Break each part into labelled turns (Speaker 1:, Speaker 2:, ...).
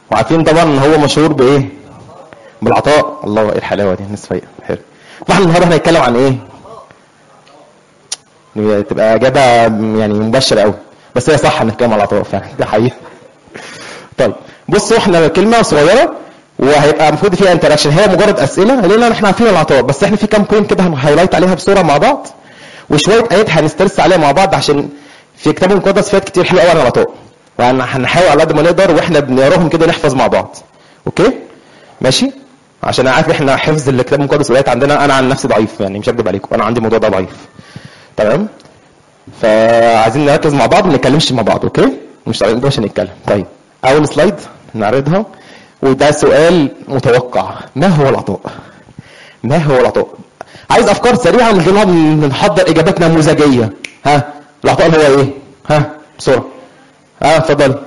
Speaker 1: وعارفين طبعا ان هو مشهور بايه؟ بالعطاء. الله ايه الحلاوه دي، الناس فايقه. حلو. فاحنا النهارده هنتكلم عن ايه؟ تبقى اجابه يعني مباشره قوي، بس هي صح هنتكلم عن العطاء فعلا، ده حقيقي. طيب بصوا، احنا كلمه صغيره وهيبقى المفروض فيها انتراكشن، هي مجرد اسئله لان احنا عارفين العطاء، بس احنا في كام بوينت كده هنهايلايت عليها بسرعه مع بعض، وشويه ايات هنسترس عليها مع بعض، عشان في كتاب المقدس فات كتير حلو قوي عن العطاء، يعني هنحاول على قد ما نقدر واحنا بنقراهم كده نحفظ مع بعض. اوكي ماشي؟ عشان انا عارف احنا حفظ الكتاب المقدس والايات عندنا، انا عن نفسي ضعيف يعني، مش هكذب عليكم، انا عندي الموضوع ده ضعيف. تمام؟ فعايزين نركز مع بعض، ما نتكلمش مع بعض. اوكي؟ مش طالعين ده عشان نتكلم. طيب اول سلايد نعرضها، وده سؤال متوقع: ما هو العطاء؟ ما هو العطاء؟ عايز افكار سريعه من غير ما نحضر اجابات نموذجيه. ها العطاء هو ايه؟ ها بسرعه. اتفضل.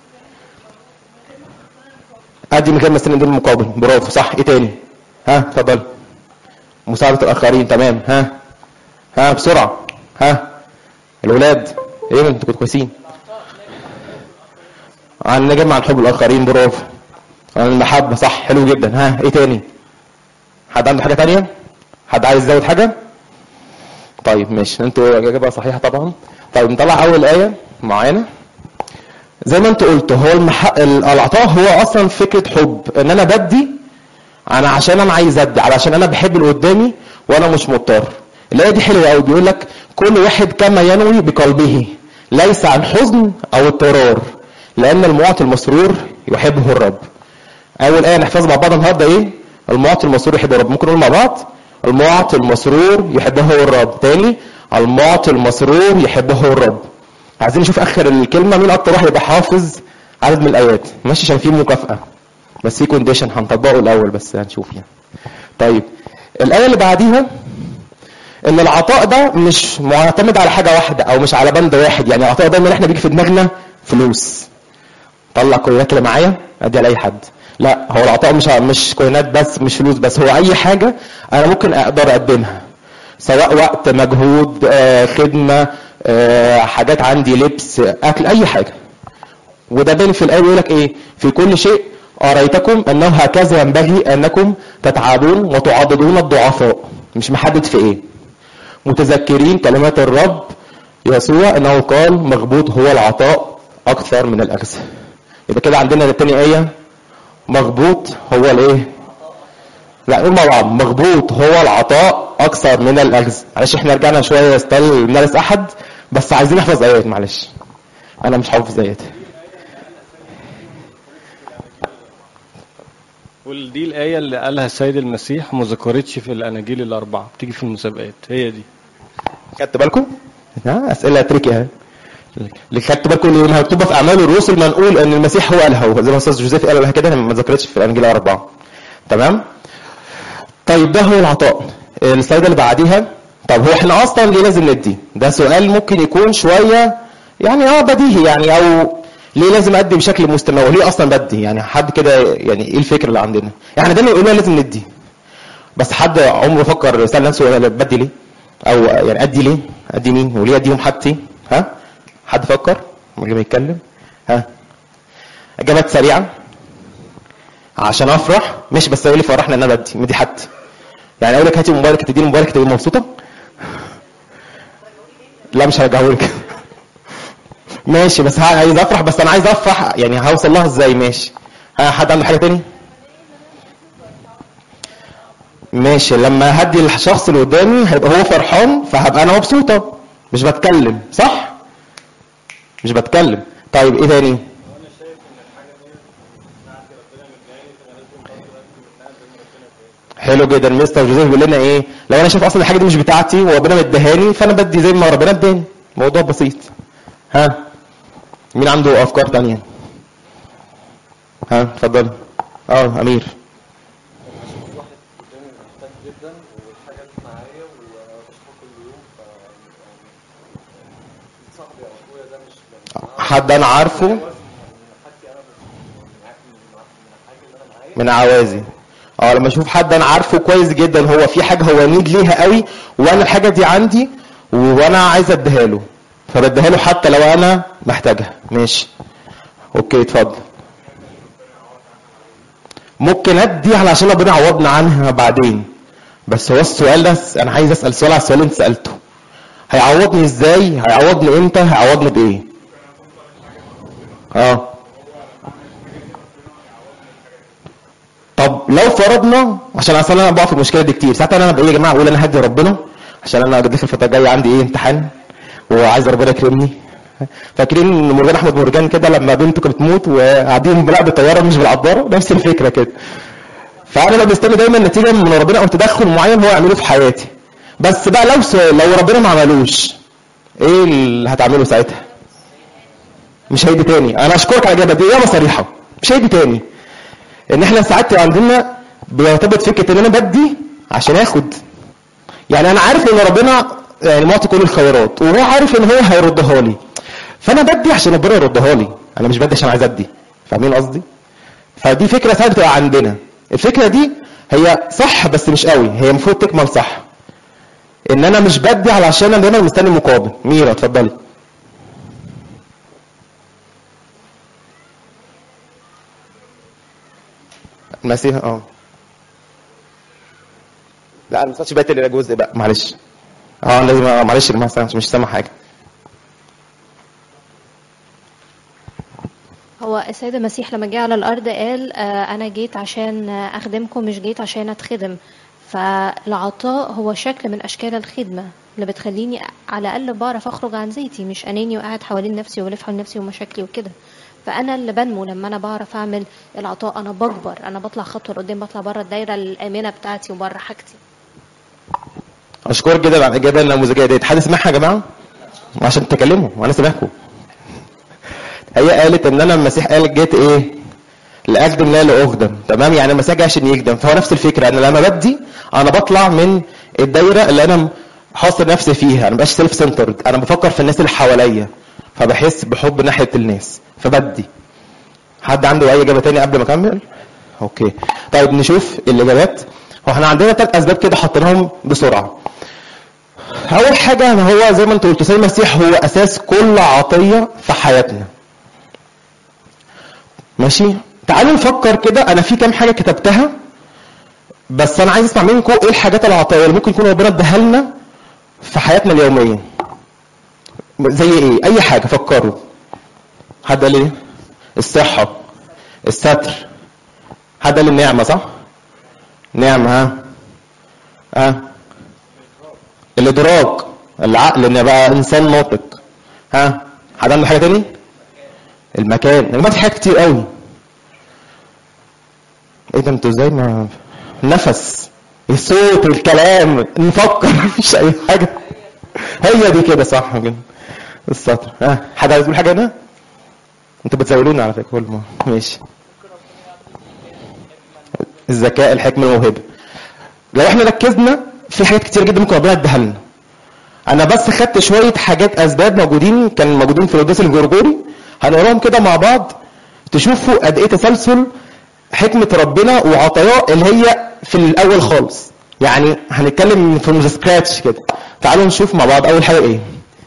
Speaker 1: ادي من غير ما استند المقابل، برافو صح. ايه تاني؟ اتفضل. مساعده الاخرين، تمام. بسرعه. الولاد ايه، انتوا كنتوا كويسين. عن نجمع الحب الاخرين، برافو. عن المحبه، صح، حلو جدا. ايه تاني؟ حد عنده حاجه تانية؟ حد عايز يزود حاجه؟ طيب ماشي، انتوا اجابه صحيحه طبعا. طيب نطلع اول ايه معانا. زي ما انت قلت، هو العطاء هو اصلا فكره حب، ان انا بدي انا عشان انا عايز ادي، علشان انا بحب اللي قدامي وانا مش مضطر. الايه دي حلوه قوي، بيقول لك كل واحد كما ينوي بقلبه، ليس عن حزن او اضطرار، لان المعطي المسرور يحبه الرب. اول ايه نحفظها مع بعض النهارده ايه؟ المعطي المسرور يحبه الرب. ممكن نقول مع بعض؟ المعطي المسرور يحبه الرب. تاني، المعطي المسرور يحبه الرب. عايزين نشوف اخر الكلمه مين اكتر واحد يبقى حافظ عدد من الايات، ماشي؟ عشان في مكافاه، بس في كونديشن هنطبقه الاول، بس هنشوف يعني. طيب الايه اللي بعديها، ان العطاء ده مش معتمد على حاجه واحده او مش على بند واحد. يعني العطاء ده ان احنا بيجي في دماغنا فلوس، طلع كوينات اللي معايا ادي على اي حد. لا، هو العطاء مش كوينات بس، مش فلوس بس، هو اي حاجه انا ممكن اقدر اقدمها، سواء وقت، مجهود، خدمه، حاجات عندي، لبس، اكل، اي حاجه. وده باين في الايه، بيقول لك ايه؟ في كل شيء اريتكم انه هكذا ينبغي انكم تتعبون وتعضدون الضعفاء. مش محدد في ايه. متذكرين كلمات الرب يسوع انه قال مغبوط هو العطاء اكثر من الاخذ. يبقى كده عندنا الثانيه ايه؟ مغبوط هو الايه؟ لا نقول مع بعض: مغبوط هو العطاء اكثر من الاخذ. معلش احنا رجعنا شويه ستايل مدارس احد، بس عايزين نحفظ ايات. معلش انا مش حافظ ايات.
Speaker 2: ودي الآية اللي قالها السيد المسيح، ما ذكرتش في الأناجيل الأربعة، بتيجي في المسابقات، هي دي.
Speaker 1: خدت بالكم؟ أسئلة تريكي اهي. اللي خدت بالكم ان مكتوبة في أعمال الرسل منقول ان المسيح هو قالها، زي ما الأستاذ جوزيف قال لها كده، ما ذكرتش في الأناجيل الأربعة. تمام؟ طيب ده هو العطاء. السلايد اللي بعديها، طب هو احنا أصلا ليه لازم ندي؟ ده سؤال ممكن يكون شوية يعني بديهي يعني، أو ليه لازم ادي بشكل مستمر؟ ليه اصلا بدي؟ يعني حد كده يعني ايه الفكره اللي عندنا؟ يعني دايما يقولوا لازم ندي، بس حد عمره فكر يسال نفسه انا بدي ليه؟ او يعني ادي ليه؟ ادي مين؟ وليه اديهم حاجتي؟ حد فكر من غير ما يتكلم؟ اجابات سريعه. عشان افرح، مش بس اقول لي فرحنا ان انا بدي، مدي حد. يعني اقول لك هاتي موبايلك تديني موبايلك تبقى مبسوطه؟ لا مش هرجعه لك. ماشي، بس عايز افرح، بس انا عايز افرح يعني هوصل لها ازاي؟ ماشي. حد عنده حاجه تاني؟ ماشي، لما هدي الشخص اللي قدامي هيبقى هو فرحان، فهبقى انا مبسوطه. مش بتكلم صح؟ مش بتكلم. طيب ايه تاني؟ حلو جدا. مستر جوزيف بيقول لنا ايه؟ لو انا شايف اصلا الحاجه دي مش بتاعتي وربنا مديهاني، فانا بدي زي ما ربنا اداني. موضوع بسيط. مين عنده افكار تانية؟ اتفضل. امير. حد انا عارفه من عوازي. لما اشوف حد انا عارفه كويس جدا، هو في حاجه هو نيد ليها قوي، وانا الحاجه دي عندي وانا عايز اديها له، فبديها له حتى لو انا محتاجها. ماشي اوكي اتفضل. ممكن ادي علشان ربنا يعوضنا عنها بعدين. بس هو السؤال ده انا عايز اسال سؤال على السؤال اللي انت سالته. هيعوضني ازاي؟ هيعوضني امتى؟ هيعوضني بايه؟ طب لو فرضنا، عشان اصلا انا بقع في المشكله دي كتير ساعات، انا بقول يا جماعه اقول انا هدي ربنا عشان انا داخل الفتره الجايه عندي امتحان وعايز ربنا يكرمني. فاكرين مرجان احمد مرجان كده لما بنته كانت بتموت وقاعدين لا بالطياره مش بالعباره؟ نفس الفكره كده. فانا بقى مستني دايما نتيجه من ربنا او تدخل معين هو يعمله في حياتي. بس بقى لو ربنا ما عملوش ايه اللي هتعمله ساعتها؟ مش هيجي تاني. انا اشكرك على الاجابه دي، اجابه صريحه، مش هيجي تاني. ان احنا ساعات عندنا بيرتبط فكره ان انا بدي عشان اخد. يعني انا عارف ان ربنا يعني معطي كل الخيرات وهو عارف ان هو هيردها لي، فانا بدي عشان ربنا يردها لي، انا مش بدي عشان عايز ادي. فاهمين قصدي؟ فدي فكره ساعات بتبقى عندنا. الفكره دي هي صح بس مش قوي، هي المفروض تكمل صح. ان انا مش بدي علشان انا دايما مستني مقابل. ميرا اتفضلي. المسيح لا انا ما سمعتش بقى اللي جزء بقى، معلش. لازم معلش مش سامع حاجه.
Speaker 3: هو السيد المسيح لما جه على الأرض قال أنا جيت عشان أخدمكم مش جيت عشان أتخدم. فالعطاء هو شكل من أشكال الخدمة اللي بتخليني على الأقل بعرف أخرج عن زيتي، مش أناني وقاعد حوالين نفسي ولف حوالين نفسي ومشاكلي وكده. فأنا اللي بنمو لما أنا بعرف أعمل العطاء، أنا بكبر، أنا بطلع خطوة لقدام، بطلع بره الدايرة الآمنة بتاعتي وبره حاجتي.
Speaker 1: اشكرك جدا على الاجابه النموذجيه ديت. حد سمعها يا جماعه؟ عشان تكلموا وانا سامعكم. هي قالت ان انا المسيح قال جيت ايه؟ لاخدم لا لاخدم. تمام؟ يعني المسيح جاي عشان يخدم. فهو نفس الفكره، انا لما بدي انا بطلع من الدايره اللي انا حاصر نفسي فيها، انا مبقاش سيلف سنترد، انا بفكر في الناس اللي حواليا، فبحس بحب ناحيه الناس فبدي. حد عنده اي اجابه تاني قبل ما اكمل؟ اوكي طيب نشوف الاجابات. هو احنا عندنا 3 اسباب كده حطيناهم بسرعه. اول حاجه هو زي ما انت قلت سيد المسيح هو اساس كل عطيه في حياتنا. ماشي؟ تعالوا نفكر كده، انا في كام حاجه كتبتها بس انا عايز اسمع منكم ايه الحاجات العطيه اللي ممكن يكون ربنا اداها لنا في حياتنا اليوميه. زي ايه؟ اي حاجه فكروا. حد قال ايه؟ الصحه، الستر. حد قال النعمه صح؟ نعمه. الادراك، العقل، ان بقى انسان ناطق. حد عنده حاجه تاني؟ المكان. ما في حاجات كتير قوي. ايه ده انتوا ازاي ما نفس الصوت الكلام نفكر مفيش اي حاجه. هي دي كده صح كده السطر. حد عايز يقول حاجه هنا؟ انتوا بتزودوني على فكره كل ما ماشي. الذكاء، الحكمه، الموهبه. لو احنا ركزنا في حاجات كتير جدا ممكن ربنا يديها لنا. انا بس خدت شويه حاجات اسباب كانوا موجودين في القداس الجرجوري، هنقراهم كده مع بعض تشوفوا قد ايه تسلسل حكمه ربنا وعطاياه اللي هي في الاول خالص. يعني هنتكلم في سكراتش كده. تعالوا نشوف مع بعض. اول حاجه ايه؟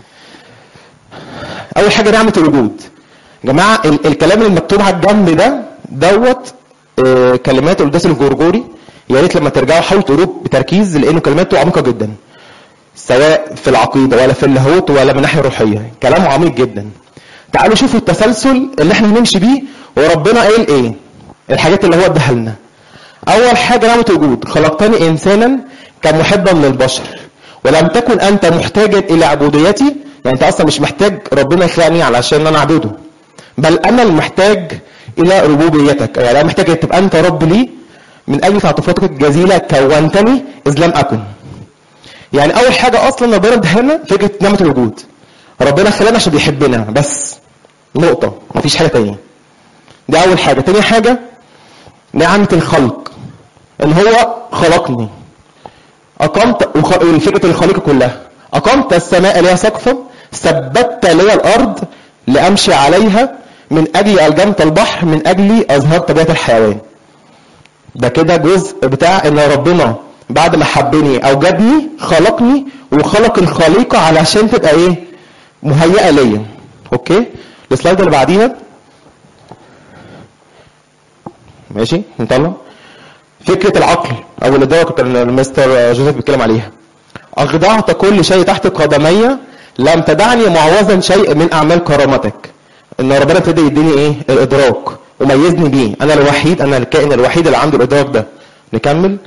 Speaker 1: اول حاجه نعمه الوجود. يا جماعه الكلام المكتوب على الجنب دوت كلمات القداس الجرجوري. يا ريت لما ترجعوا حاولوا تقروه بتركيز لانه كلماته عميقه جدا، سواء في العقيده ولا في اللاهوت ولا من الناحيه الروحيه. كلامه عميق جدا. تعالوا شوفوا التسلسل اللي احنا هنمشي بيه وربنا قال ايه الحاجات اللي هو اداها لنا. اول حاجه نعمه وجود. خلقتني انسانا كمحبا للبشر ولم تكن انت محتاجا الى عبوديتي. يعني انت اصلا مش محتاج ربنا يخلقني علشان انا اعبده، بل انا المحتاج الى ربوبيتك. يعني انا محتاج تبقى انت رب لي من اجل تعاطفاتك الجزيله كونتني اذ لم اكن. يعني اول حاجه اصلا ربنا اداها لنا فكره نعمه الوجود. ربنا خلقنا عشان بيحبنا بس، نقطه، مفيش حاجه تانية. دي اول حاجه. تاني حاجه نعمه الخلق، ان هو خلقني، اقمت فكره الخليقه كلها. اقمت السماء لها سقفا، ثبتت لي الارض لامشي عليها، من اجل الجمت البحر، من اجل ازهار طبيعه الحيوان. ده كده جزء بتاع ان ربنا بعد ما حبني اوجدني خلقني وخلق الخليقه علشان تبقى ايه؟ مهيئه ليا. اوكي؟ السلايد اللي بعديها ماشي نطلع فكره العقل او الادراك اللي المستر جوزيف بيتكلم عليها. اخضعت كل شيء تحت قدمي، لم تدعني معوزا شيء من اعمال كرامتك. ان ربنا ابتدى يديني ايه؟ الادراك وميزني بيه، انا الوحيد، انا الكائن الوحيد اللي عنده الادراك ده. نكمل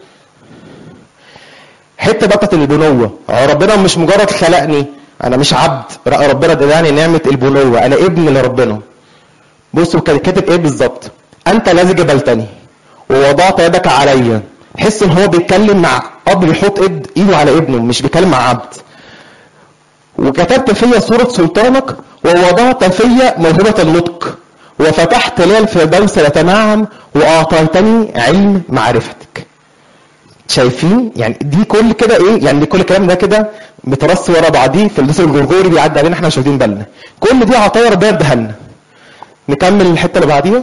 Speaker 1: حته بقى البنوه. ربنا مش مجرد خلقني انا مش عبد، لا ربنا اداني نعمه البنوه، انا ابن لربنا. بصوا كان كاتب ايه بالظبط؟ انت الذي جبلتني ووضعت يدك عليا. حس ان هو بيتكلم مع اب بيحط ايده على ابنه، مش بيتكلم مع عبد. وكتبت فيا صورة سلطانك ووضعت فيا موهبة النطق وفتحت لي الفردوس لتنعم واعطيتني علم معرفتك. شايفين يعني دي كل كده ايه؟ يعني كل الكلام ده كده مترص ورا بعضيه في الدرس الجرجوري بيعدي علينا احنا مش واخدين بالنا. كل دي عطايا ربنا اداها لنا. نكمل الحته اللي بعديها.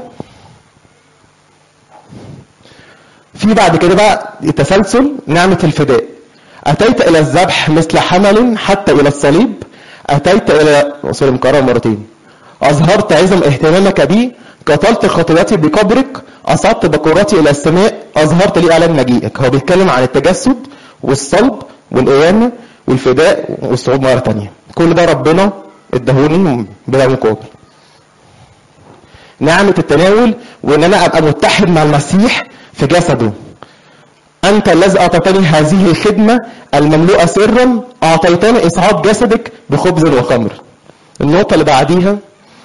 Speaker 1: في بعد كده بقى التسلسل نعمة الفداء. أتيت إلى الذبح مثل حمل حتى إلى الصليب، أتيت إلى وصول مكرر مرتين. أظهرت عظم اهتمامك بي، قتلت خطيئتي بقبرك، أصعدت بكرتي إلى السماء، أظهرت لي إعلان مجيئك. هو بيتكلم عن التجسد والصلب والقيامة والفداء والصعود مرة تانية. كل ده ربنا ادهوني بلا مقابل. نعمة التناول وإن أنا أبقى متحد مع المسيح في جسده. أنت الذي أعطيتني هذه الخدمة المملوءة سرا، أعطيتني إسعاد جسدك بخبز وخمر. النقطة اللي بعديها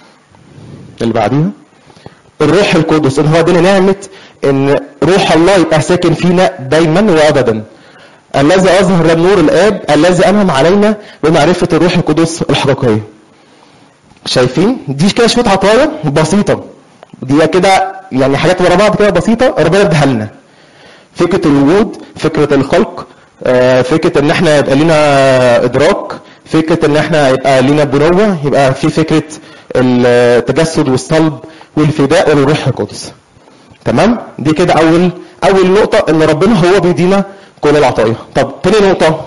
Speaker 1: الروح القدس، إن هو ادينا نعمة إن روح الله يبقى ساكن فينا دايما وأبدا. الذي أظهر للنور الآب الذي أنعم علينا بمعرفة الروح القدس الحقيقية. شايفين؟ دي كده شوية عطايا بسيطة، دي كده يعني حاجات ورا بعض كده بسيطة ربنا اداها لنا. فكرة الوجود، فكرة الخلق، فكرة ان احنا يبقى لنا ادراك، فكرة ان احنا يبقى لنا بنوة، يبقى في فكرة التجسد والصلب والفداء والروح القدس. تمام؟ دي كده اول نقطة ان ربنا هو بيدينا كل العطايا. طب تاني نقطة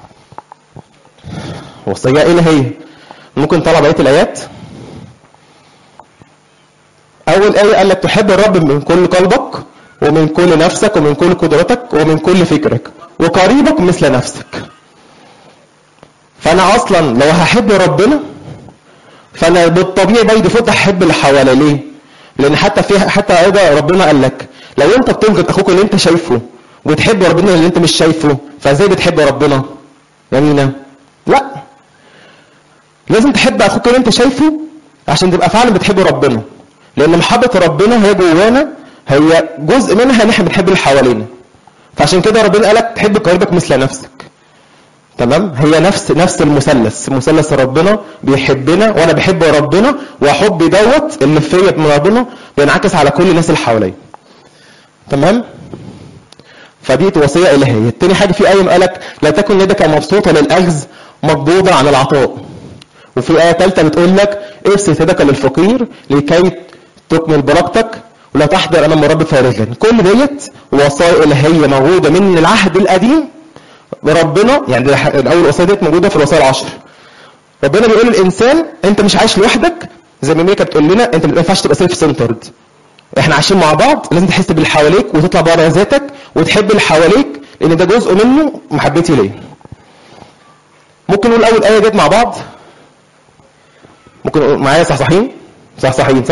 Speaker 1: وصية ايه هي؟ ممكن نطلع بقية الايات. اول ايه قال لك تحب الرب من كل قلبك ومن كل نفسك ومن كل قدرتك ومن كل فكرك وقريبك مثل نفسك. فانا اصلا لو هحب ربنا فانا بالطبيعي باي ديفولت هحب اللي حواليا. ليه؟ لان حتى ايضا ربنا قال لك لو انت بتنقد اخوك اللي انت شايفه وبتحب ربنا اللي انت مش شايفه، فازاي بتحب ربنا؟ يمينة؟ لا، لازم تحب اخوك اللي انت شايفه عشان تبقى فعلا بتحب ربنا. لان محبة ربنا هي جوانا، هي جزء منها ان احنا بنحب اللي حوالينا. فعشان كده ربنا قالك تحب قريبك مثل نفسك. تمام؟ هي نفس مثلث ربنا بيحبنا وانا بحب ربنا، وحبي دوت اللي فيا من ربنا بينعكس على كل الناس اللي حواليا. تمام؟ فدي وصيه الهيه. تاني حاجه في ايه قالك لا تكن يدك مبسوطه للاخذ مقبوضه عن العطاء. وفي ايه ثالثه بتقول لك ابسط يدك للفقير لكي تكمل بركتك ولا تحضر امام الرب فارغا. كل ديت وصايا الهيه موجوده من العهد القديم. ربنا يعني الاول وصايا ديت موجوده في الوصايا العشر. ربنا بيقول للانسان انت مش عايش لوحدك، زي ما ميكا بتقول لنا انت ما ينفعش تبقى سيلف سنترد. احنا عايشين مع بعض، لازم تحس باللي حواليك وتطلع بره ذاتك وتحب اللي حواليك، لان ده جزء منه محبتي ليه. ممكن نقول اول ايه ديت مع بعض؟ ممكن نقول معايا صحصحين صح؟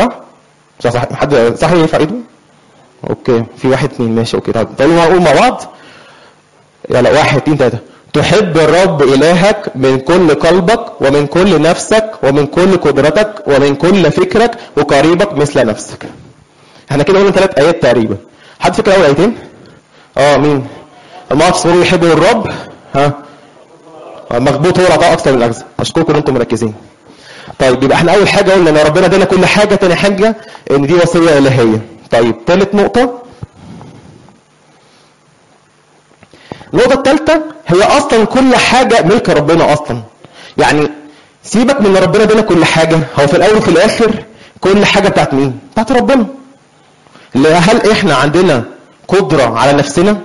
Speaker 1: حد صح يرفع ايده؟ اوكي، في 1 2 ماشي. اوكي طب تعالوا نقول مع بعض. يلا 1 2 3. تحب الرب إلهك من كل قلبك ومن كل نفسك ومن كل قدرتك ومن كل فكرك وقريبك مثل نفسك. احنا كده قلنا 3 ايات تقريبا. حد فكر اول ايتين؟ مين؟ المعتصمون يحبوا الرب. مغبوط هو العطاء اكثر من الاخذ. اشكركم ان انتم مركزين. طيب يبقى احنا اول حاجه قلنا ان ربنا ادانا كل حاجه. تاني حاجه ان دي وصيه الهيه. طيب ثالث نقطه، النقطه الثالثه هي اصلا كل حاجه ملك ربنا اصلا. يعني سيبك من ربنا ادانا كل حاجه، هو في الاول وفي الاخر كل حاجه بتاعت مين؟ بتاعت ربنا. هل احنا عندنا قدره على نفسنا؟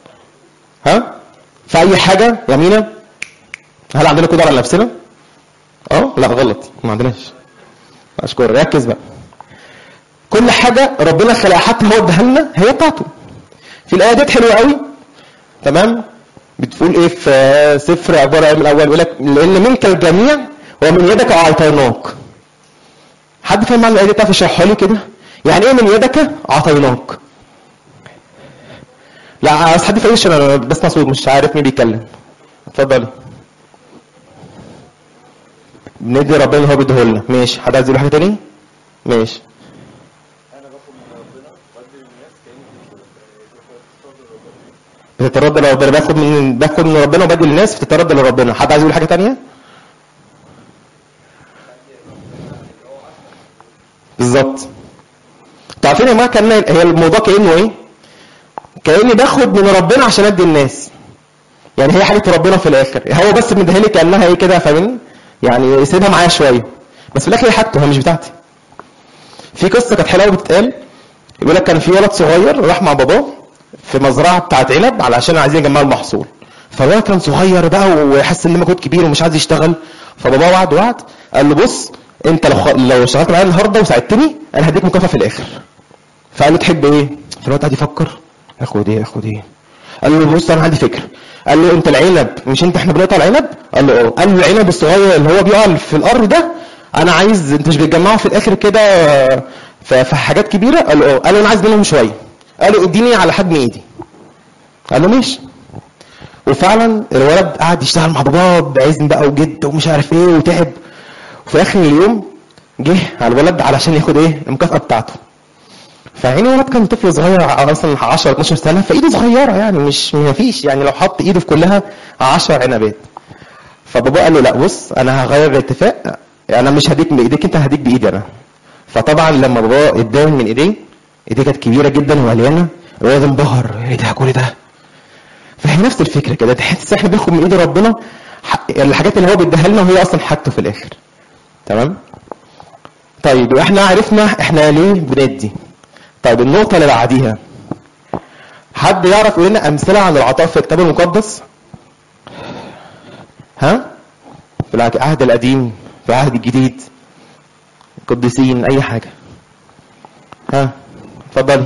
Speaker 1: في اي حاجه يا مينا؟ هل عندنا قدره على نفسنا؟ لا غلط، ما عندناش. اشكر، ركز بقى. كل حاجه ربنا خلقها حتى هو اداها لنا هي بتاعته. في الايه ديت حلوه قوي، تمام، بتقول ايه في سفر اخبار الايام الاول، يقول لك لان منك الجميع ومن يدك اعطيناك. حد فاهم معنى الايه دي؟ تعرف اشرحها لي كده؟ يعني ايه من يدك اعطيناك؟ لا عايز حد فايش، انا بسمع صوت مش عارف مين بيتكلم. اتفضلي. بندي ربنا اللي هو بيديه لنا، ماشي. حد عايز يقول حاجه تاني؟ ماشي.
Speaker 2: انا باخد من ربنا بدي للناس كاني
Speaker 1: بتترد لربنا، باخد من ربنا وبدي للناس بتترد لربنا. حد عايز يقول حاجه تانيه؟ بالظبط. عارفين يا جماعه كان هي الموضوع كانه ايه؟ كاني باخد من ربنا عشان ادي الناس. يعني هي حاجه ربنا في الاخر، هو بس مديها لي كانها ايه كده، فاهمين؟ يعني يسيبها معايا شويه، بس في الاخر هي حاجته، هي مش بتاعتي. في قصه كانت حلوه بتتقال، يقول لك كان في ولد صغير راح مع باباه في مزرعه بتاعت عنب علشان عايزين يجمعوا المحصول. فالولد كان صغير بقى وحس ان مجهود كبير ومش عايز يشتغل. فباباه وعد قال له بص انت لو اشتغلت معايا النهارده وساعدتني انا هديك مكافاه في الاخر. فقال له تحب ايه؟ فالولد قعد يفكر، اخد ايه؟ قال له بص انا عندي فكره. قال له انت العنب مش احنا بنقطع العنب؟ قال له اه. قال له العنب الصغير اللي هو بيقع في الارض ده انا عايز، انت مش بتجمعه في الاخر كده في حاجات كبيره؟ قال له اه. قال له انا عايز منهم شويه. قال له اديني على حجم ايدي. قال له ماشي. وفعلا الولد قعد يشتغل مع باباه بعزم بقى وجد ومش عارف ايه وتعب. وفي اخر اليوم جه على الولد علشان ياخد ايه المكافاه بتاعته. فعيني الولد كان طفل صغير مثلا 10 12 سنه، فايده صغيره يعني مش مفيش، يعني لو حط ايده في كلها 10 عنبات. فبابا قال له لا بص انا هغير الاتفاق، انا مش هديك بايديك انت، هديك بايدي انا. فطبعا لما بابا اداهم من ايديه كانت كبيره جدا ومليانه، الولد انبهر، ايه ده كل ده؟ فهي نفس الفكره كده، تحس احنا بناخد من ايد ربنا الحاجات اللي هو بيديها لنا وهي اصلا حاجته في الاخر. تمام؟ طيب احنا عرفنا احنا ليه بندي. طيب النقطه اللي بعديها، حد يعرف يقول لنا امثله عن العطاء في الكتاب المقدس؟ ها؟ في العهد القديم، في العهد الجديد، قديسين، اي حاجه. ها؟ اتفضلي.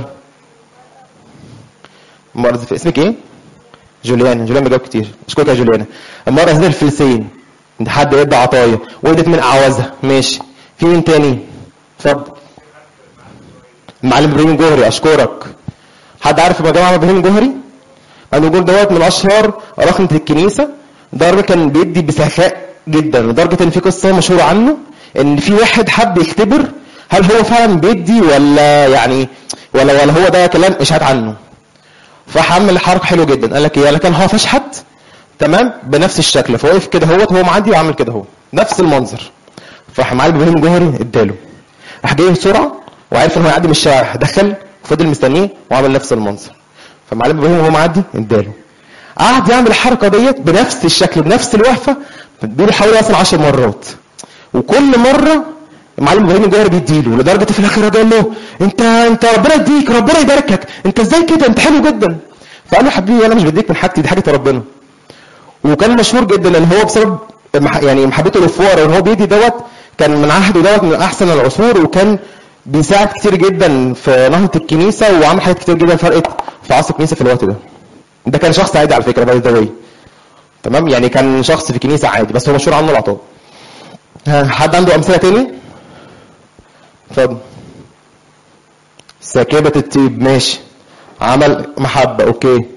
Speaker 1: المرة في اسمك ايه؟ جوليانا بجاوب كتير. اشكرك يا جوليانا. المرة دي الفلسين، حد ادى عطايا وادت من اعوازها، ماشي. في مين تاني؟ اتفضل. المعلم ابراهيم الجوهري، اشكرك. حد عارف يا جماعه ابراهيم الجوهري؟ الجول دوت من اشهر رخنة الكنيسه، درجه كان بيدي بسخاء جدا، لدرجه ان في قصه مشهوره عنه ان في واحد حب يختبر هل هو فعلا بيدي ولا يعني ولا هو ده كلام اشاعات عنه. فحمل حركه حلوه جدا، قال لك ايه؟ قال لك انا هقف اشحت تمام بنفس الشكل، فوقف كده هو معدي وعمل كده هو نفس المنظر. فراح معلم ابراهيم الجوهري اداله، راح جاي بسرعه وعرف ان هو يعدي من الشارع، دخل وفضل مستنيه وعمل نفس المنظر. فمعلم ابراهيم وهو معدي اداله، قعد يعمل الحركه ديت بنفس الشكل بنفس الوقفه، بيقول حوالي مثلا 10 مرات، وكل مره المعلم ابراهيم الجوهري بيديله، لدرجه في الاخر قال له انت ربنا يديك، ربنا يباركك، انت ازاي كده، انت حلو جدا. فقال له حبيبي انا مش بديك من حاجتي، دي حاجه ربنا. وكان مشهور جدا لان هو بسبب يعني محبته للفقراء وان هو بيدي دوت، كان من عهده دوت من احسن العصور، وكان بيساعد كتير جدا في نهضه الكنيسه، وعمل حاجات كتير جدا فرقت في عصر الكنيسه في الوقت ده. ده كان شخص عادي على فكره باي ذا واي، تمام، يعني كان شخص في الكنيسه عادي، بس هو مشهور عنه العطاء. حد عنده امثله تاني؟ اتفضل. ساكبه الطيب، ماشي، عمل محبه، اوكي.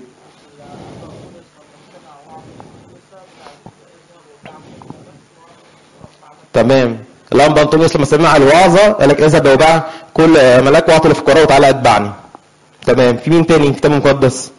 Speaker 1: تمام. الانبا انطونيوس لما سمع الوعظه قال لك اذهب وباع كل ملاك واعطي للفقراء وتعالى اتبعني. تمام. في مين تاني في الكتاب المقدس؟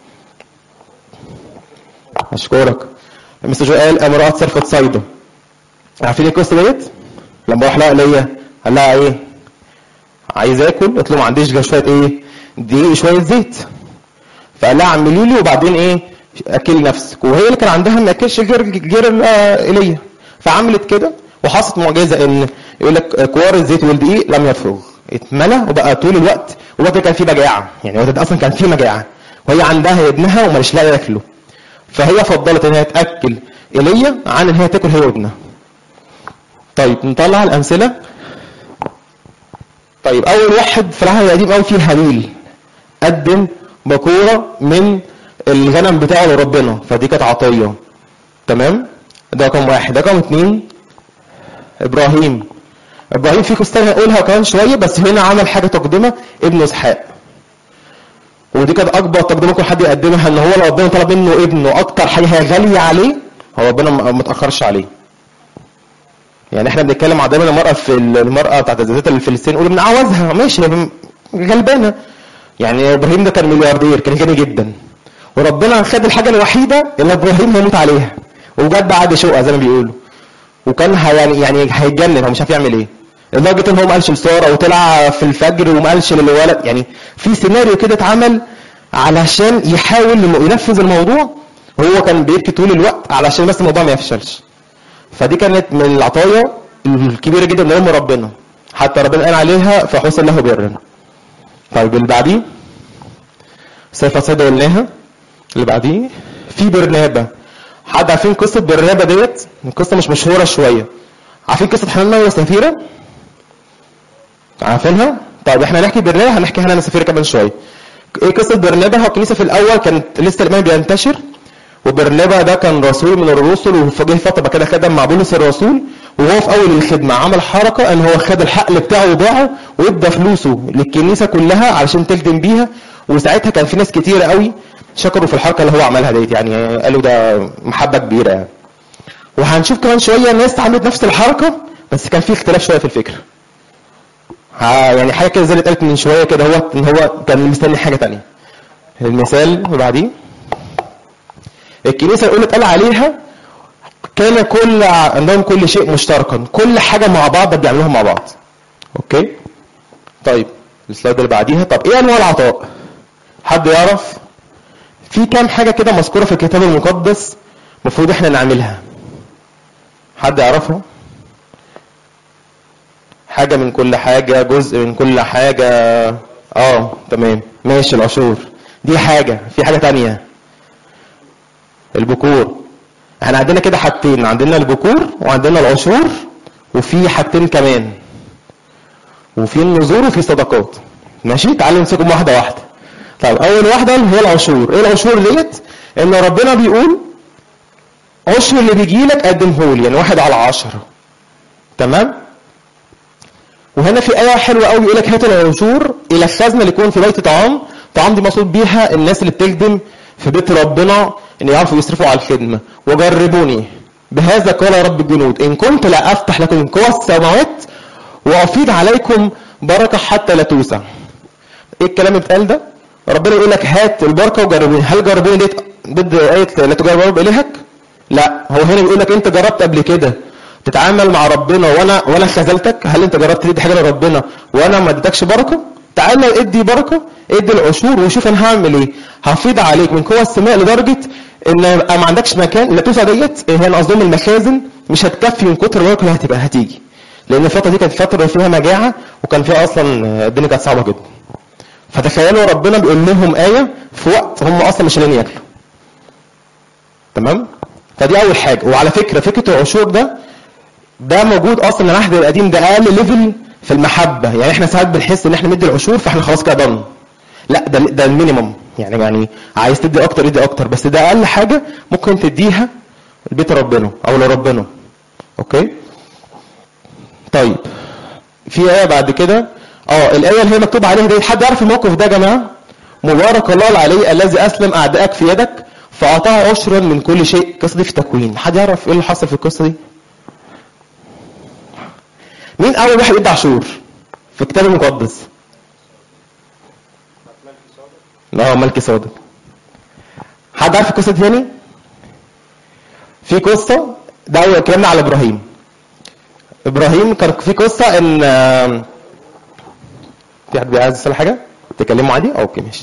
Speaker 1: اشكرك. مستر جو قال امراه صرفت صيدا. عارفين القصه ديت؟ لما راح لها ايليا قال لها ايه؟ عايز اكل؟ قلت له ما عنديش غير شويه ايه؟ دقيق وشويه زيت. فقال لها اعملي لي وبعدين ايه؟ اكلي نفسك. وهي اللي كان عندها ما اكلش غير ايليا، فعملت كده وحصلت معجزه ان يقول لك كوار الزيت والدقيق لم يفرغ، اتملى وبقى طول الوقت، والوقت كان فيه مجاعه، يعني الوقت اصلا كان فيه مجاعه، وهي عندها ابنها ومش لاقيه ياكله، فهي فضلت ان هي تاكل ايليا عن ان هي تاكل هي وابنها. طيب نطلع الامثله. طيب اول واحد في العهد القديم قوي فيه هابيل، قدم بكوره من الغنم بتاعه لربنا، فدي كانت عطيه. تمام، ده رقم واحد. رقم اتنين ابراهيم في قصه هنقولها كمان شويه، بس هنا عمل حاجه تقدمه، ابنه اسحاق، ودي كانت اكبر تقدمه ممكن حد يقدمها، ان هو لو ربنا طلب منه ابنه اكتر حاجه هي غاليه عليه، هو ربنا ما اتاخرش عليه. يعني احنا بنتكلم على دايما المراه بتاعت الزيتات اللي في فلسطين نقول بنعوزها، ماشي غلبانه. يعني ابراهيم ده كان ملياردير، كان غني جدا، وربنا خد الحاجه الوحيده اللي ابراهيم هيموت عليها، وجت بعد شقه زي ما بيقولوا، وكان يعني هيتجنن، هو مش عارف يعمل ايه، لدرجه ان هو ما قالش لساره وطلع في الفجر وما قالش للولد. يعني في سيناريو كده اتعمل علشان يحاول انه ينفذ الموضوع، وهو كان بيبكي طول الوقت علشان بس الموضوع ما يفشلش. فدي كانت من العطايا الكبيره جدا من ربنا، حتى ربنا قال عليها فحسن له برا. طيب اللي بعديه سيف صيدا قلناها. اللي بعديه في برنابا. حد عارفين قصه برنابا ديت؟ القصه مش مشهوره شويه. عارفين قصه حنانيا وسفيره؟ عارفينها؟ طيب احنا هنحكي برنابا، هنحكي حنانيا وسفيره كمان شويه. ايه قصه برنابا؟ هو الكنيسه في الاول كانت لسه الايمان بينتشر، وبرنابا ده كان رسول من الرسل، وفي فتره كده خدم مع بولس الرسول، وهو في اول الخدمه عمل حركه ان هو خد الحقل بتاعه وباعه وادى فلوسه للكنيسه كلها علشان تخدم بيها. وساعتها كان في ناس كتيره قوي شكروا في الحركه اللي هو عملها ديت، يعني قالوا ده محبه كبيره يعني. وهنشوف كمان شويه ناس عملت نفس الحركه، بس كان في اختلاف شويه في الفكره. يعني حاجه كده زي اللي اتقالت من شويه كده، هو ان هو كان مستني حاجه ثانيه. المثال اللي بعديه الكنيسه اللي اتقال عليها كان عندهم كل شيء مشتركا، كل حاجه مع بعض بيعملوها مع بعض. اوكي، طيب السلايد اللي بعديها. طب ايه انواع العطاء؟ حد يعرف؟ في كام حاجه كده مذكوره في الكتاب المقدس المفروض احنا نعملها؟ حد يعرفها؟ حاجه من كل حاجه، جزء من كل حاجه. تمام ماشي. العشور دي حاجه. في حاجه تانية، البكور. احنا عندنا كده حاجتين، عندنا البكور وعندنا العشور، وفي حاجتين كمان، وفي النذور وفي صدقات. ماشي، تعالوا نمسكهم واحده واحده. طيب اول واحده هي العشور. ايه العشور ديت؟ ان ربنا بيقول عشر اللي بيجي لك قدمه لي، يعني 1/10. تمام. وهنا في ايه حلوه قوي بيقول لك هات العشور الى الخزنه اللي يكون في بيت طعام. طعام دي مقصود بيها الناس اللي بتخدم في بيت ربنا، ان يعرفوا يصرفوا على الخدمه. وجربوني بهذا قال رب الجنود ان كنت لا افتح لكم قوى السماوات وافيض عليكم بركه حتى لا توسع. ايه الكلام اللي بيتقال ده؟ ربنا يقول لك هات البركه وجربوني. هل جربوني ديت ضد ايه لا تجرب رب الهك؟ لا، هو هنا بيقول لك انت جربت قبل كده تتعامل مع ربنا وانا خذلتك؟ هل انت جربت تدي حاجه لربنا وانا ما اديتكش بركه؟ تعالى ادي بركه، ادي العشور وشوف انا هعمل ايه. هفيض عليك من قوى السماء لدرجه ان ما عندكش مكان. لا توسع ديت هي قصدهم المخازن مش هتكفي من كتر البركه اللي هتيجي، لان الفتره دي كانت فتره فيها مجاعه، وكان فيها اصلا الدنيا كانت صعبه جدا. فتخيلوا ربنا بيقول لهم ايه في وقت هم اصلا مش لاقيين ياكلوا. تمام. فدي اول حاجه. وعلى فكره العشور ده موجود اصلا العهد القديم، ده اقل ليفل في المحبه. يعني احنا ساعات بنحس ان احنا ندي العشور فاحنا خلاص كده ضن. لا، ده المينيمم. يعني عايز تدي اكتر ادي اكتر، بس ده اقل حاجه ممكن تديها لبيت ربنا او لربنا. اوكي. طيب في ايه بعد كده، الايه اللي هي مكتوب عليها دي. حد يعرف الموقف ده يا جماعه؟ مبارك الله العلي الذي اسلم اعدائك في يدك فاعطاه عشرا من كل شيء. القصه دي في تكوين. حد يعرف ايه اللي حصل في القصه دي؟ مين اول واحد ادى عشور في الكتاب المقدس؟ ملكي صادق. حد عارف القصه دي تاني؟ في قصه ده اول كلامنا على ابراهيم كان في قصه ان في حد عايز يسال حاجه تكلموا عادي؟ اوكي ماشي.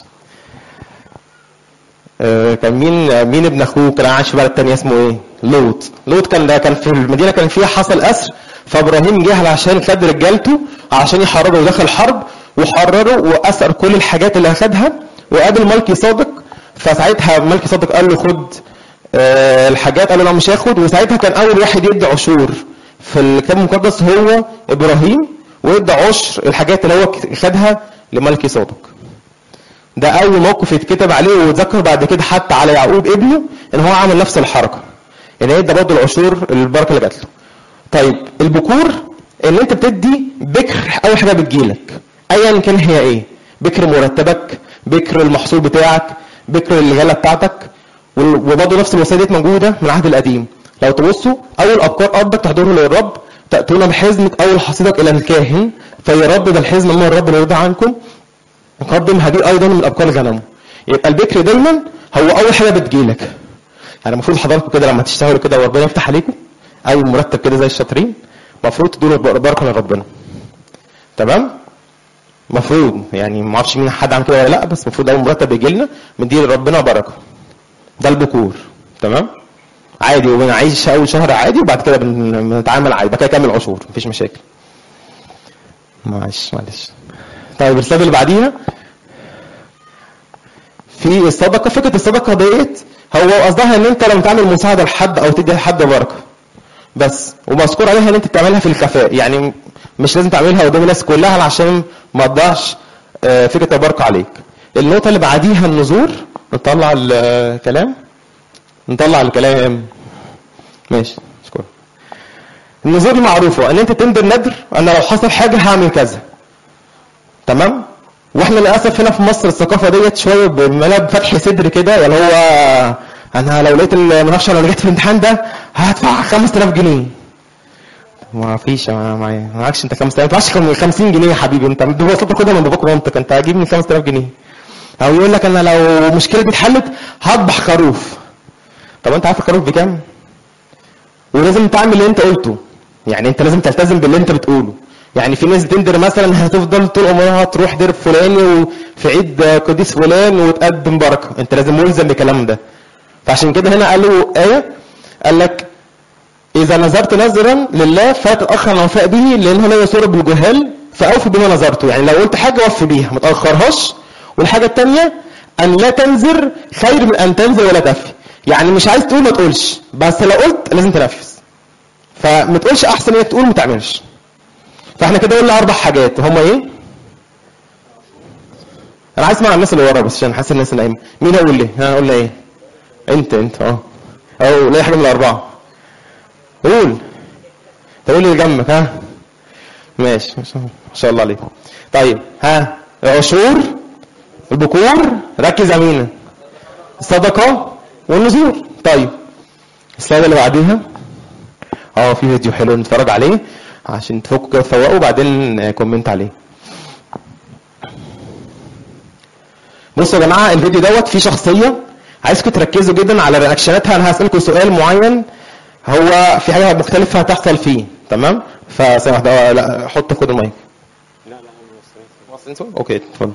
Speaker 1: كان مين ابن اخوه كان عايش في بلد تانية اسمه ايه؟ لوط كان في المدينه كان فيها حصل اسر، فابراهيم جه عشان خد رجالته عشان يحرروا ودخل الحرب وحرروا واسر كل الحاجات اللي اخدها، وقابل ملكي صادق. فساعتها ملكي صادق قال له خد الحاجات، قال له لا مش هاخد. وساعتها كان اول واحد يدي عشور في الكتاب المقدس هو ابراهيم، وادى عشر الحاجات اللي هو خدها لملكي صادق. ده اول موقف يتكتب عليه ويتذكر بعد كده حتى على يعقوب ابنه ان هو عمل نفس الحركه، يعني ادى برضه العشور البركه اللي جات له. طيب البكور ان انت بتدي بكر اول حاجه بتجيلك ايا كان هي ايه، بكر مرتبك، بكر المحصول بتاعك، بكر الغله بتاعتك. وبرضه نفس الوصيه دي موجوده من العهد القديم. لو تبصوا اول ابكار ارضك تحضره للرب، تاتون بحزمك اول حصيدك الى الكاهن فيرد الحزم من الرب لا يرضى عنكم، نقدم هديه ايضا من ابكار غنمه. يبقى البكر دايما هو اول حاجه بتجيلك. يعني المفروض حضراتكم كده لما تشتغلوا كده وربنا يفتح عليكم اول مرتب كده زي الشاطرين، المفروض تدوا بركه لربنا. تمام؟ المفروض يعني ما اعرفش مين حد عمل كده ولا لا، بس المفروض اول مرتب يجي لنا مديه لربنا بركه. ده البكور. تمام؟ عادي وبنعيش اول شهر عادي وبعد كده بنتعامل عادي، بعد كده كامل عشور مفيش مشاكل. معلش. طيب الرساله اللي بعديها في الصدقه. فكره الصدقه ديت هو قصدها ان انت لما تعمل مساعده لحد او تدي لحد بركه بس، ومذكور عليها ان انت بتعملها في الخفاء، يعني مش لازم تعملها قدام الناس كلها عشان ما تضيعش فكره البركه عليك. النقطه اللي بعديها النذور. نطلع الكلام ماشي. شكرا. النذور المعروفه ان انت تنذر ندر انا لو حصل حاجه هعمل كذا. تمام؟ واحنا للاسف هنا في مصر الثقافه ديت شويه بملاب فتح صدر كده، يعني هو انا لو لقيت المناقشه لو نجحت في الامتحان ده هدفع 5000 جنيه. ما فيش معكش انت 5000، ما تدفعش 50 جنيه يا حبيبي، انت ببساطه خدها من باباك ومامتك، انت هتجيب من 5000 جنيه. او يقول لك انا لو مشكله دي اتحلت هذبح خروف. طب انت عارف الخروف بكام؟ ولازم تعمل اللي انت قلته، يعني انت لازم تلتزم باللي انت بتقوله. يعني في ناس بتندر مثلا هتفضل طول عمرها تروح دير فلاني وفي عيد قديس فلان وتقدم بركه، انت لازم ملزم بالكلام ده. فعشان كده هنا قالوا ايه، قال لك اذا نذرت نذرا لله فلا تتاخر عن الوفاء به لانه لا يسر بالجهال فاوفي بما نذرته. يعني لو قلت حاجه وفي بيها ما تاخرهاش. والحاجه الثانيه ان لا تنذر خير من ان تنذر ولا تفي. يعني مش عايز تقول ما تقولش، بس لو قلت لازم تنفذ. فما تقولش احسن انك تقول ما تعملش. فاحنا كده قلنا 4 حاجات هما ايه؟ انا عايز اسمع الناس اللي ورا بس عشان حاسس الناس نايمه. مين اقول ليه؟ انا اقول ايه؟ انت او لا حاجه من ال4. قول. تقول لي جنبك. ها ماشي ما شاء الله عليك. طيب العشور، البكور، ركز امينه، الصدقه والنذور. طيب السلايد اللي بعديها في فيديو حلو نتفرج عليه عشان تفكوا كده تفوقوا وبعدين كومنت عليه. بصوا يا جماعه الفيديو دوت فيه شخصيه عايزكم تركزوا جدا على رياكشناتها. انا هسالكم سؤال معين هو في حاجه مختلفه هتحصل فيه. تمام؟ فسامح ده لا حط كود المايك. لا وصلت اوكي اتفضل.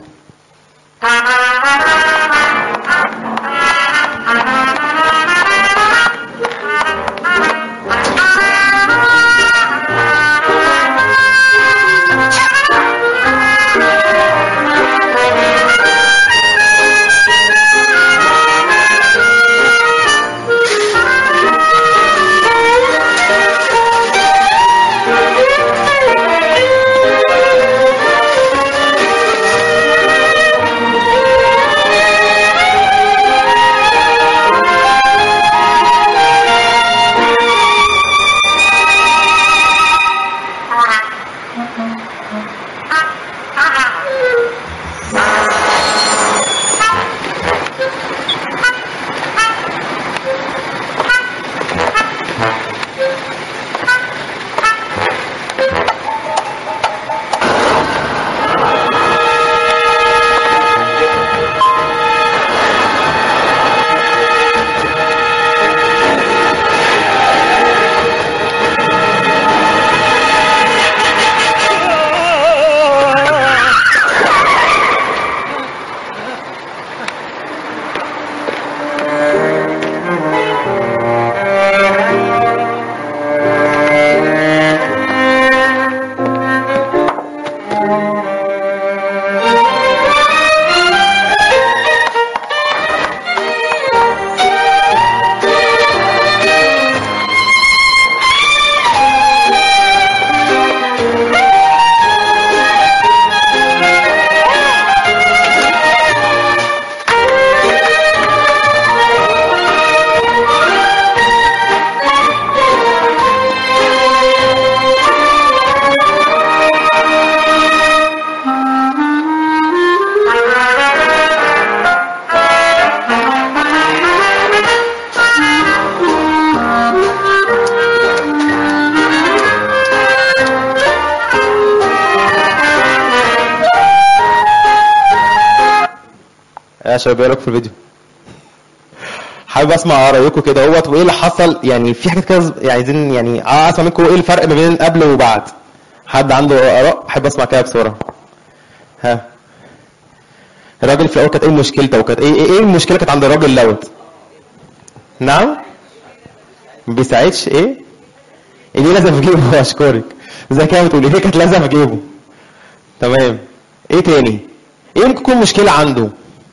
Speaker 1: يا شباب ايه رايكم في الفيديو؟ حابب اسمع رايكم كده اهوت، وايه اللي حصل يعني في حاجات كده يعني عايزين يعني اسمع منكم ايه الفرق ما بين قبل وبعد. حد عنده اراء؟ احب اسمع كده بسرعه. ها الراجل في الاول كانت ايه مشكلته، وكانت ايه المشكله كانت عند الراجل دوت؟ نعم ما بيساعدش ايه دي لازم في جيبه. اشكرك زي كده بتقولي هي كانت لازم في جيبه. تمام. ايه تاني؟ ايه ممكن تكون مشكله عنده؟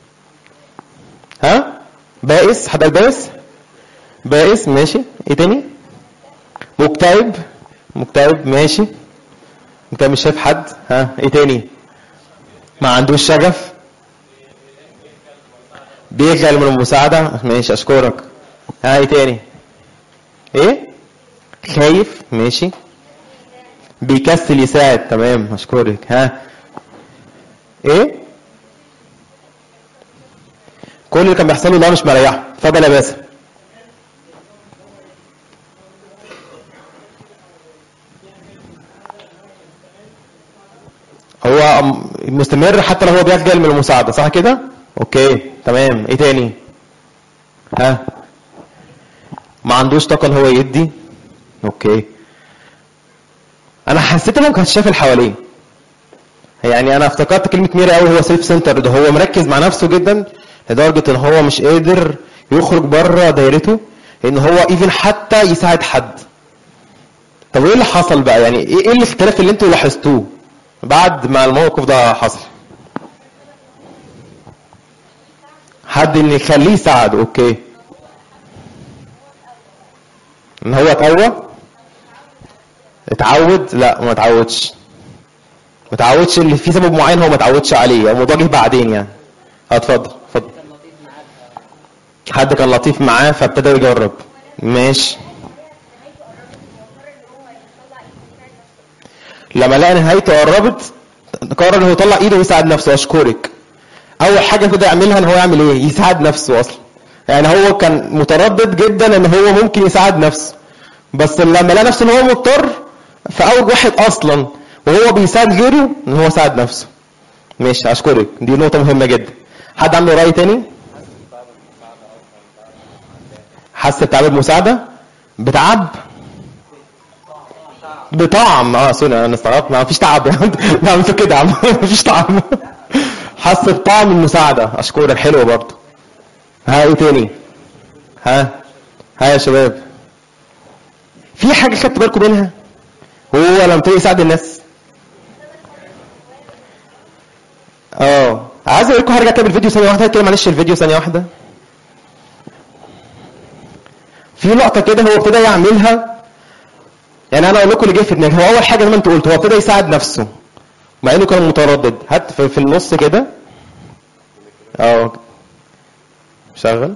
Speaker 1: ها بائس. حد قال بائس؟ بائس ماشي. ايه تاني؟ مكتئب ماشي. انت مش شايف حد. ها ايه تاني؟ ما عندوش شغف. بيخجل من المساعده ماشي. اشكرك. ها ايه تاني؟ ايه خايف ماشي. بيكسل يساعد. تمام اشكرك. ها ايه كل اللي كان بيحصل له ده مش مريحه. اتفضل يا باسم. هو مستمر حتى لو هو بيخجل من المساعده صح كده؟ اوكي تمام. ايه تاني؟ ها ما عندوش طاقه ان هو يدي. اوكي انا حسيت انه ما كانش شايف اللي حواليه. يعني انا افتكرت كلمه ميري قوي، هو سيلف سنتر ده، هو مركز مع نفسه جدا لدرجه ان هو مش قادر يخرج بره دايرته ان هو ايفن حتى يساعد حد. طب ايه اللي حصل بقى؟ يعني ايه الاختلاف اللي انتوا لاحظتوه بعد ما الموقف ده حصل؟ حد اللي يخليه يساعد. اوكي ان هو اتعود. لا ما اتعودش اللي في سبب معين هو ما اتعودش عليه، الموضوع جه بعدين يعني. اتفضل. حد كان لطيف معاه فابتدى يجرب. ماشي. لما لقى نهايته قربت قرر ان هو يطلع ايده ويساعد نفسه. اشكرك. اول حاجه ابتدى يعملها ان هو يعمل ايه؟ يساعد نفسه اصلا. يعني هو كان متردد جدا ان هو ممكن يساعد نفسه، بس لما لقى نفسه ان هو مضطر فاول واحد اصلا وهو بيساعد غيره ان هو ساعد نفسه. ماشي اشكرك. دي نقطه مهمه جدا. حد عنده راي تاني؟ حس بتعب المساعده بطعم. سوري انا استغربت. ما فيش تعب يعني. لا مش كده ما فيش تعب. حس بطعم المساعده. اشكرك. حلوه برضه. ها ايه تاني؟ ها يا شباب في حاجه خدت بالكم منها هو لما ابتدى يساعد الناس؟ عايز اقول لكم هرجع كده بالفيديو ثانيه واحده كده. معلش الفيديو ثانيه واحده. في لقطه كده هو ابتدى يعملها. يعني انا اقول لكم اللي جه في دماغي. هو اول حاجه زي ما انت قلت هو ابتدى يساعد نفسه مع انه كان متردد. هات في النص كده. شغل.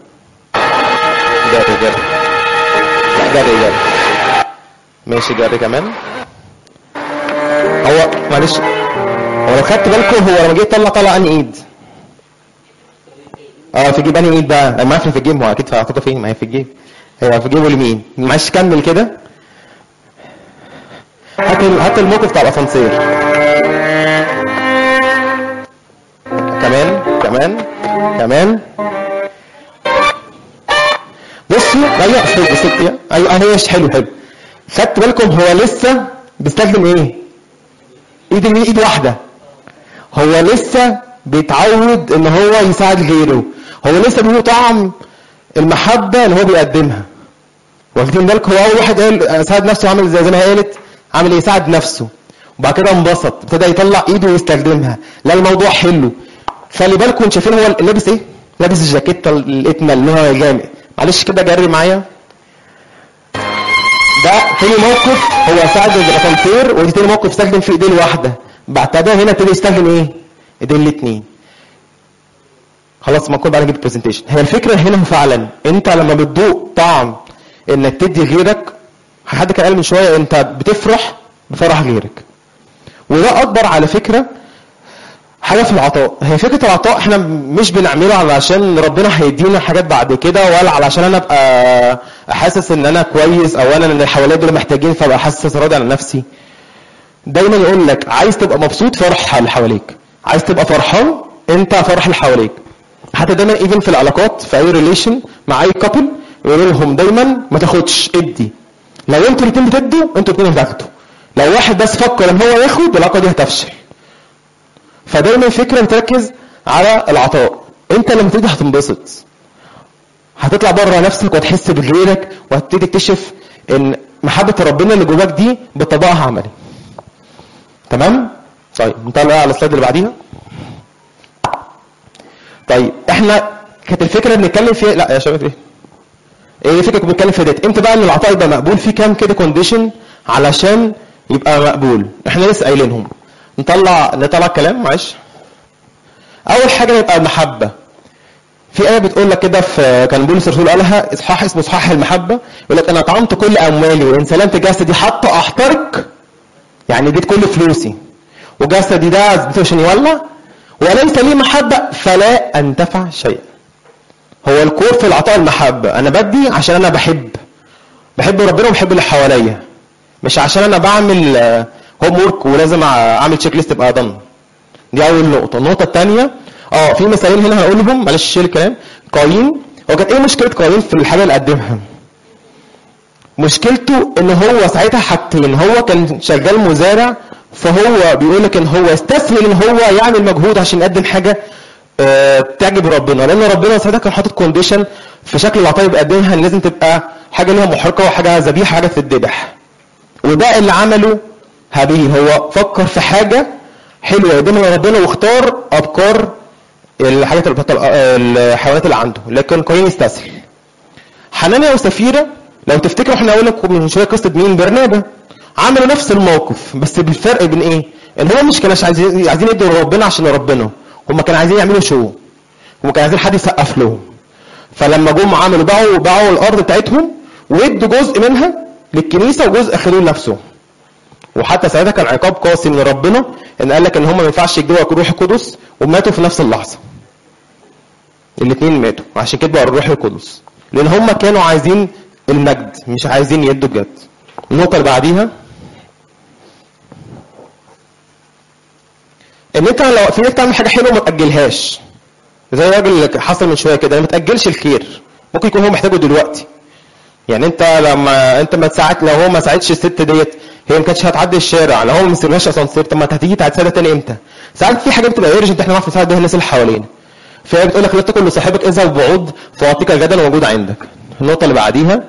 Speaker 1: جري ماشي. جري كمان. هو معلش لو خدت بالكم هو لما جه طلع انهي ايد؟ في جيب انهي ايد بقى؟ انا ما عارف في الجيب. هو اكيد هحطه فين؟ ما هي في الجيب. هو في جيبه اليمين. معلش كمل كده. هات الموقف بتاع الاسانسير. كمان بصوا. ايوه ست. ايوه هي حلو. خدت بالكم هو لسه بيستخدم ايه؟ ايد واحده. هو لسه بيتعود ان هو يساعد غيره. هو لسه بيقول طعم المحبه اللي هو بيقدمها. واخدين بالكم؟ هو اول واحد قال ساعد نفسه. عامل زي ما هي قالت عامل ايه؟ يساعد نفسه. وبعد كده انبسط ابتدى يطلع ايده ويستخدمها. لا الموضوع حلو. خلي بالكم شايفين هو لابس ايه؟ لابس الجاكيته الاتمه اللي هو جامد. معلش كده جري معايا. ده تاني موقف هو ساعد الاسانسير. ودي تاني موقف استخدم في ايديه الواحده. بعد كده هنا ابتدى يستخدم ايه؟ ايديه الاثنين. خلاص ما كنت بقى نجيب برزنتيشن. هي الفكره هنا فعلا انت لما بتذوق طعم انك تدي غيرك. حد كان قال من شويه انت بتفرح بفرح غيرك. وده اكبر على فكره حاجه في العطاء. هي فكره العطاء احنا مش بنعمله علشان ربنا هيدينا حاجات بعد كده، ولا علشان انا ابقى حاسس ان انا كويس، او انا اللي حواليا دول محتاجين فابقى حاسس راضي عن نفسي. دايما يقول لك عايز تبقى مبسوط فرح اللي حواليك. عايز تبقى فرحان انت فرح اللي حواليك. حتى دايما ايفن في العلاقات في اي ريليشن مع اي كابل يقولوا لهم دايما ما تاخدش، ادي. لو انتوا الاثنين بتدوا انتوا الاثنين هتاخدوا. لو واحد بس فكر ان هو ياخد العلاقه دي هتفشل. فدايما الفكره بتركز على العطاء. انت لما تدي هتنبسط، هتطلع بره نفسك وتحس بغيرك وهتبتدي تكتشف ان محبه ربنا اللي جواك دي بتطبقها عملي. تمام؟ طيب نطلع على السلايد اللي بعديها. طيب احنا كانت الفكره بنتكلم فيها، لا يا شباب ايه الفكره كنا بنتكلم فيها ديت؟ امتى بقى ان العطاء يبقى مقبول؟ في كام كده كونديشن علشان يبقى مقبول، احنا لسه قايلينهم. نطلع الكلام معلش. اول حاجه يبقى المحبه. في ايه بتقول لك كده، في كان بولس الرسول قالها، اصحاح اسمه اصحاح المحبه، يقول لك انا طعمت كل اموالي وان سلمت جسدي حتى احترق، يعني اديت كل فلوسي وجسدي ده عزبته عشان يولع، وليس لي محبه فلا انتفع شيئا. هو الكور في العطاء المحبه، انا بدي عشان انا بحب ربنا وبحب اللي حواليا، مش عشان انا بعمل هوم ورك ولازم اعمل تشيك ليست ابقى ضمن. دي اول نقطه. النقطه الثانيه في مثالين هنا هقولهم، معلش شيل الكلام. قايين، هو كانت ايه مشكله قايين في الحاجه اللي قدمها؟ مشكلته ان هو ساعتها حاجتين، هو كان شغال مزارع، فهو بيقول لك ان هو استسهل ان هو يعمل مجهود عشان يقدم حاجه تعجب ربنا، لان ربنا ساعتها كان حاطط كونديشن في شكل العطايا بيقدمها ان لازم تبقى حاجه ليها محرقه وحاجه ذبيحه، حاجه تتذبح. وده اللي عمله هابيل، هو فكر في حاجه حلوه يقدمها لربنا واختار ابكار الحاجات الحيوانات اللي عنده، لكن قايين استسهل. حنانيا وسفيرة لو تفتكروا احنا قلنا لكم من شويه قصه مين؟ برنابا. عملوا نفس الموقف بس بالفرق بين ايه؟ ان هم مش كانوا عايزين يدوا لربنا عشان ربنا، هم كانوا عايزين يعملوا شو، هم كانوا عايزين حد يسقف لهم. فلما جم عملوا باعوا الارض بتاعتهم وادوا جزء منها للكنيسه وجزء اخدوه لنفسهم. وحتى ساعتها كان عقاب قاسي من ربنا ان قال لك ان هم ما ينفعش يجدوا الروح القدس، وماتوا في نفس اللحظه. الاثنين ماتوا، عشان كده بقى الروح القدس، لان هم كانوا عايزين المجد مش عايزين يدوا بجد. النقطه اللي بعديها ان انت لو في ناس تعمل حاجه حلوه ما تاجلهاش، زي الراجل اللي حصل من شويه كده، ما تاجلش الخير، ممكن يكون هو محتاجه دلوقتي. يعني انت لما انت ما تساعد، لو هو ما ساعدش الست ديت هي ما كانتش هتعدي الشارع، لو هو ما سيبهاش اسانسير، طب ما هتيجي تساعدها تاني امتى؟ ساعات في حاجات بتبقى ايرجنت احنا نعرف نساعد بيها الناس اللي حوالينا. فهي بتقول لك لا تقل لصاحبك اذهب بعود فاعطيك غدا موجود عندك. النقطه اللي بعديها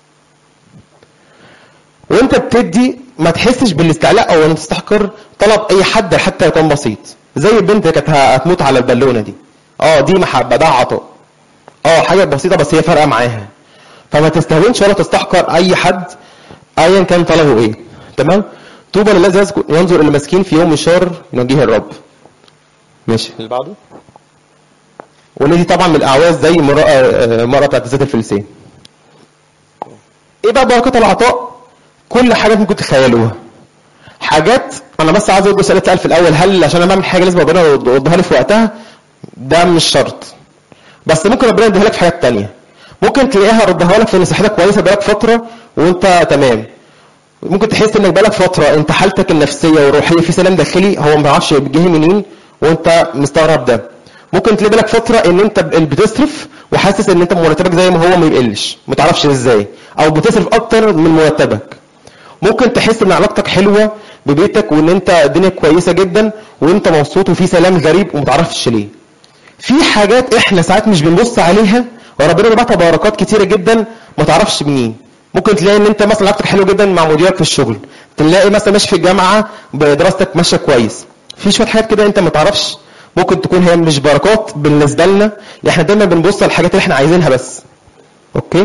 Speaker 1: وانت بتدي ما تحسش بالاستعلاء او ان تستحقر طلب اي حد حتى يكون بسيط. زي البنت اللي كانت هتموت على البالونه دي، دي محبه، ده عطاء، حاجه بسيطه بس هي فارقه معاها. فما تستهونش ولا تستحقر اي حد ايا كان طلبه ايه. تمام؟ طوبى للذي ينظر الى المسكين في يوم الشر ينجيه الرب. ماشي اللي بعده. والذي طبعا من الاعواز زي المراه بتاعت ذات الفلسين. ايه بقى بركه العطاء؟ كل حاجه ممكن تتخيلوها. حاجات انا بس عايز اقول سؤال في الاول، هل عشان انا بعمل حاجه لازم ربنا يردها لي في وقتها؟ ده مش شرط، بس ممكن ربنا يديها لك في حاجات ثانيه. ممكن تلاقيها ردها لك في ان صحتك كويسه بقالك فتره وانت تمام. ممكن تحس انك بقالك فتره انت حالتك النفسيه والروحيه في سلام داخلي هو ما بيعرفش جه منين وانت مستغرب ده. ممكن تلاقي بالك فتره ان انت بتصرف وحاسس ان انت مرتبك زي ما هو ما يقلش، ما تعرفش ازاي، او بتصرف اكتر من مرتبك. ممكن تحس ان علاقتك حلوه ببيتك وان انت الدنيا كويسه جدا وانت مبسوط وفي سلام غريب وما تعرفش ليه. في حاجات احنا ساعات مش بنبص عليها وربنا بيبعتها بركات كتيره جدا ما تعرفش منين. ممكن تلاقي ان انت مثلا علاقتك حلوه جدا مع مديرك في الشغل، تلاقي مثلا ماشي في الجامعه بدراستك ماشيه كويس. في شويه حاجات كده انت ما تعرفش، ممكن تكون هي مش بركات بالنسبه لنا، احنا دايما بنبص على الحاجات اللي احنا عايزينها بس. اوكي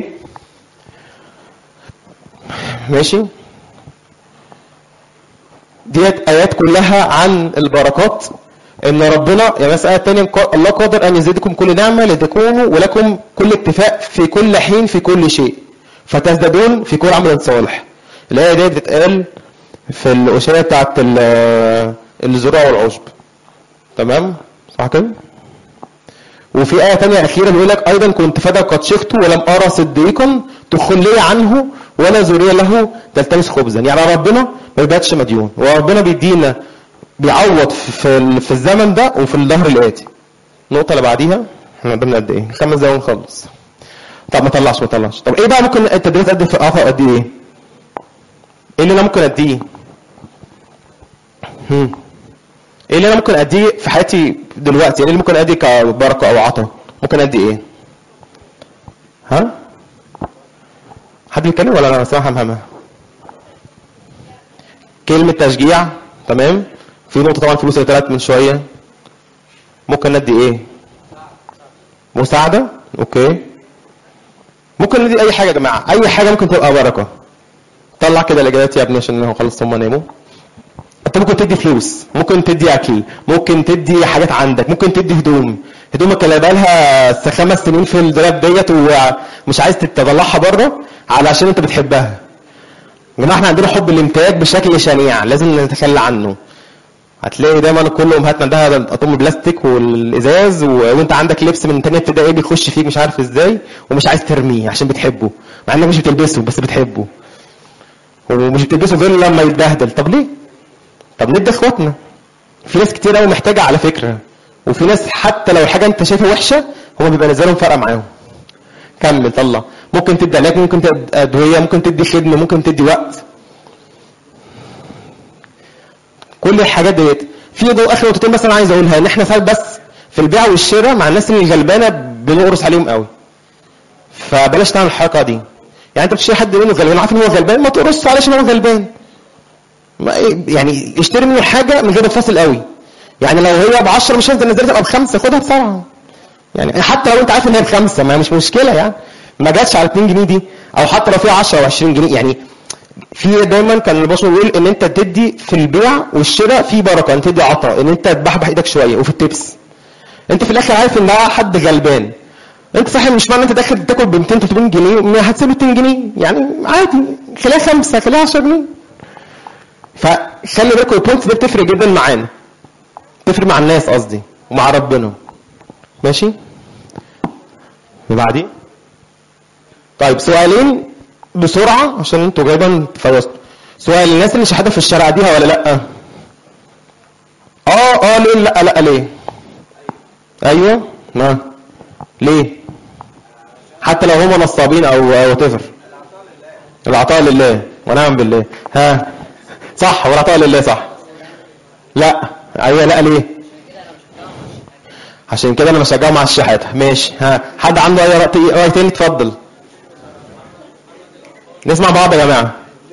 Speaker 1: ماشي. ديت ايات كلها عن البركات، ان ربنا يعني مثلا ايه ثانيه، الله قادر ان يزيدكم كل نعمه لتكونوا ولكم كل اتفاق في كل حين في كل شيء فتزدادون في كل عمل صالح. الايه دي بتتقال في الاشاره بتاعت الزراعه والعشب. تمام صح كده؟ وفي ايه ثانيه اخيره بيقول لك ايضا كنت فدا قد شخت ولم ارى صديقا تخلي عنه ولا ذريه له تلتمس خبزا. يعني ربنا ما بيباتش مديون، وربنا بيدينا بيعوض في الزمن ده وفي الظهر الاتي. النقطه اللي بعديها احنا قدامنا قد ايه؟ 5 دقايق ونخلص. طب ما طلعش. طب ايه بقى ممكن التدريس قد في عطاء قد ايه؟ ايه اللي انا ممكن اديه؟ ايه اللي انا ممكن اديه في حياتي دلوقتي؟ ايه اللي ممكن اديه كبركه او عطاء؟ ممكن ادي ايه؟ ها؟ حد بيتكلم ولا انا سامع همهمه؟ كلمه تشجيع. تمام. في نقطه طبعا فلوس اللي طلعت من شويه. ممكن ندي ايه؟ مساعده. اوكي. ممكن ندي اي حاجه يا جماعه، اي حاجه ممكن تبقى بركه. طلع كده الاجابات يا ابني عشان هو خلص هم ناموا. انت ممكن تدي فلوس، ممكن تدي اكل، ممكن تدي حاجات عندك، ممكن تدي هدومك اللي بقالها 5 سنين في الدولاب ديت ومش عايز تطلعها بره علشان انت بتحبها. يا جماعه احنا عندنا حب الامتلاك بشكل شنيع لازم نتخلى عنه. هتلاقي دايما كل امهاتنا عندها اطقم بلاستيك والازاز وانت عندك لبس من تانية ابتدائي بيخش فيك مش عارف ازاي ومش عايز ترميه عشان بتحبه، مع انك مش بتلبسه بس بتحبه. ومش بتلبسه غير لما يتبهدل. طب ليه؟ طب ندي اخواتنا. في ناس كتير قوي محتاجه على فكره، وفي ناس حتى لو الحاجه انت شايفها وحشه هم بيبقى نزلهم فارقه معاهم. كمل طلع. ممكن تدي علاج، ممكن تدي ادويه، ممكن تدي خدمه، ممكن تدي وقت. كل الحاجات ديت. في اخر نقطتين بس انا عايز اقولها، ان احنا ساعات بس في البيع والشراء مع الناس اللي غلبانه بنقرص عليهم قوي. فبلاش تعمل الحركه دي. يعني انت بتشتري حد منه غلبان عارف ان هو غلبان، ما تقرصش عليه عشان هو غلبان. يعني اشتري منه حاجه من غير ما تفاصل قوي. يعني لو هي ب10 مش هتنزل تبقى ب5 خدها ب7. يعني حتى لو انت عارف ان هي ب5 ما مش مشكله يعني. ما جاتش على 2 جنيه دي، او حتى لو فيها 10 او 20 جنيه. يعني في دايما كان الباشا بيقول ان انت تدي في البيع والشراء في بركه، انت تدي عطاء، ان انت تبحبح ايدك شويه. وفي التبس انت في الاخر عارف ان ده حد غلبان. انت صحيح مش معنى انت داخل تاكل ب 200 300 جنيه هتسيب 200 جنيه يعني عادي، خليها 5 خليها 10 جنيه. فخلي بالكم البوينتس دي بتفرق جدا معانا، تفرق مع الناس قصدي ومع ربنا. ماشي اللي بعديه. طيب سؤالين بسرعه عشان انتوا غالبا تفوزتوا. سؤال، الناس اللي شحاده في الشارع دي ولا لا؟ ليه لا ليه؟ ايوه ما ليه؟ حتى لو هم نصابين او تفر. العطاء لله ونعم بالله. ها صح، والعطاء لله صح. لا ايوه لا ليه؟ عشان كده انا بشجعه مع الشحاته. ماشي. ها حد عنده اي راي تاني؟ اتفضل نسمع بعض يا جماعه.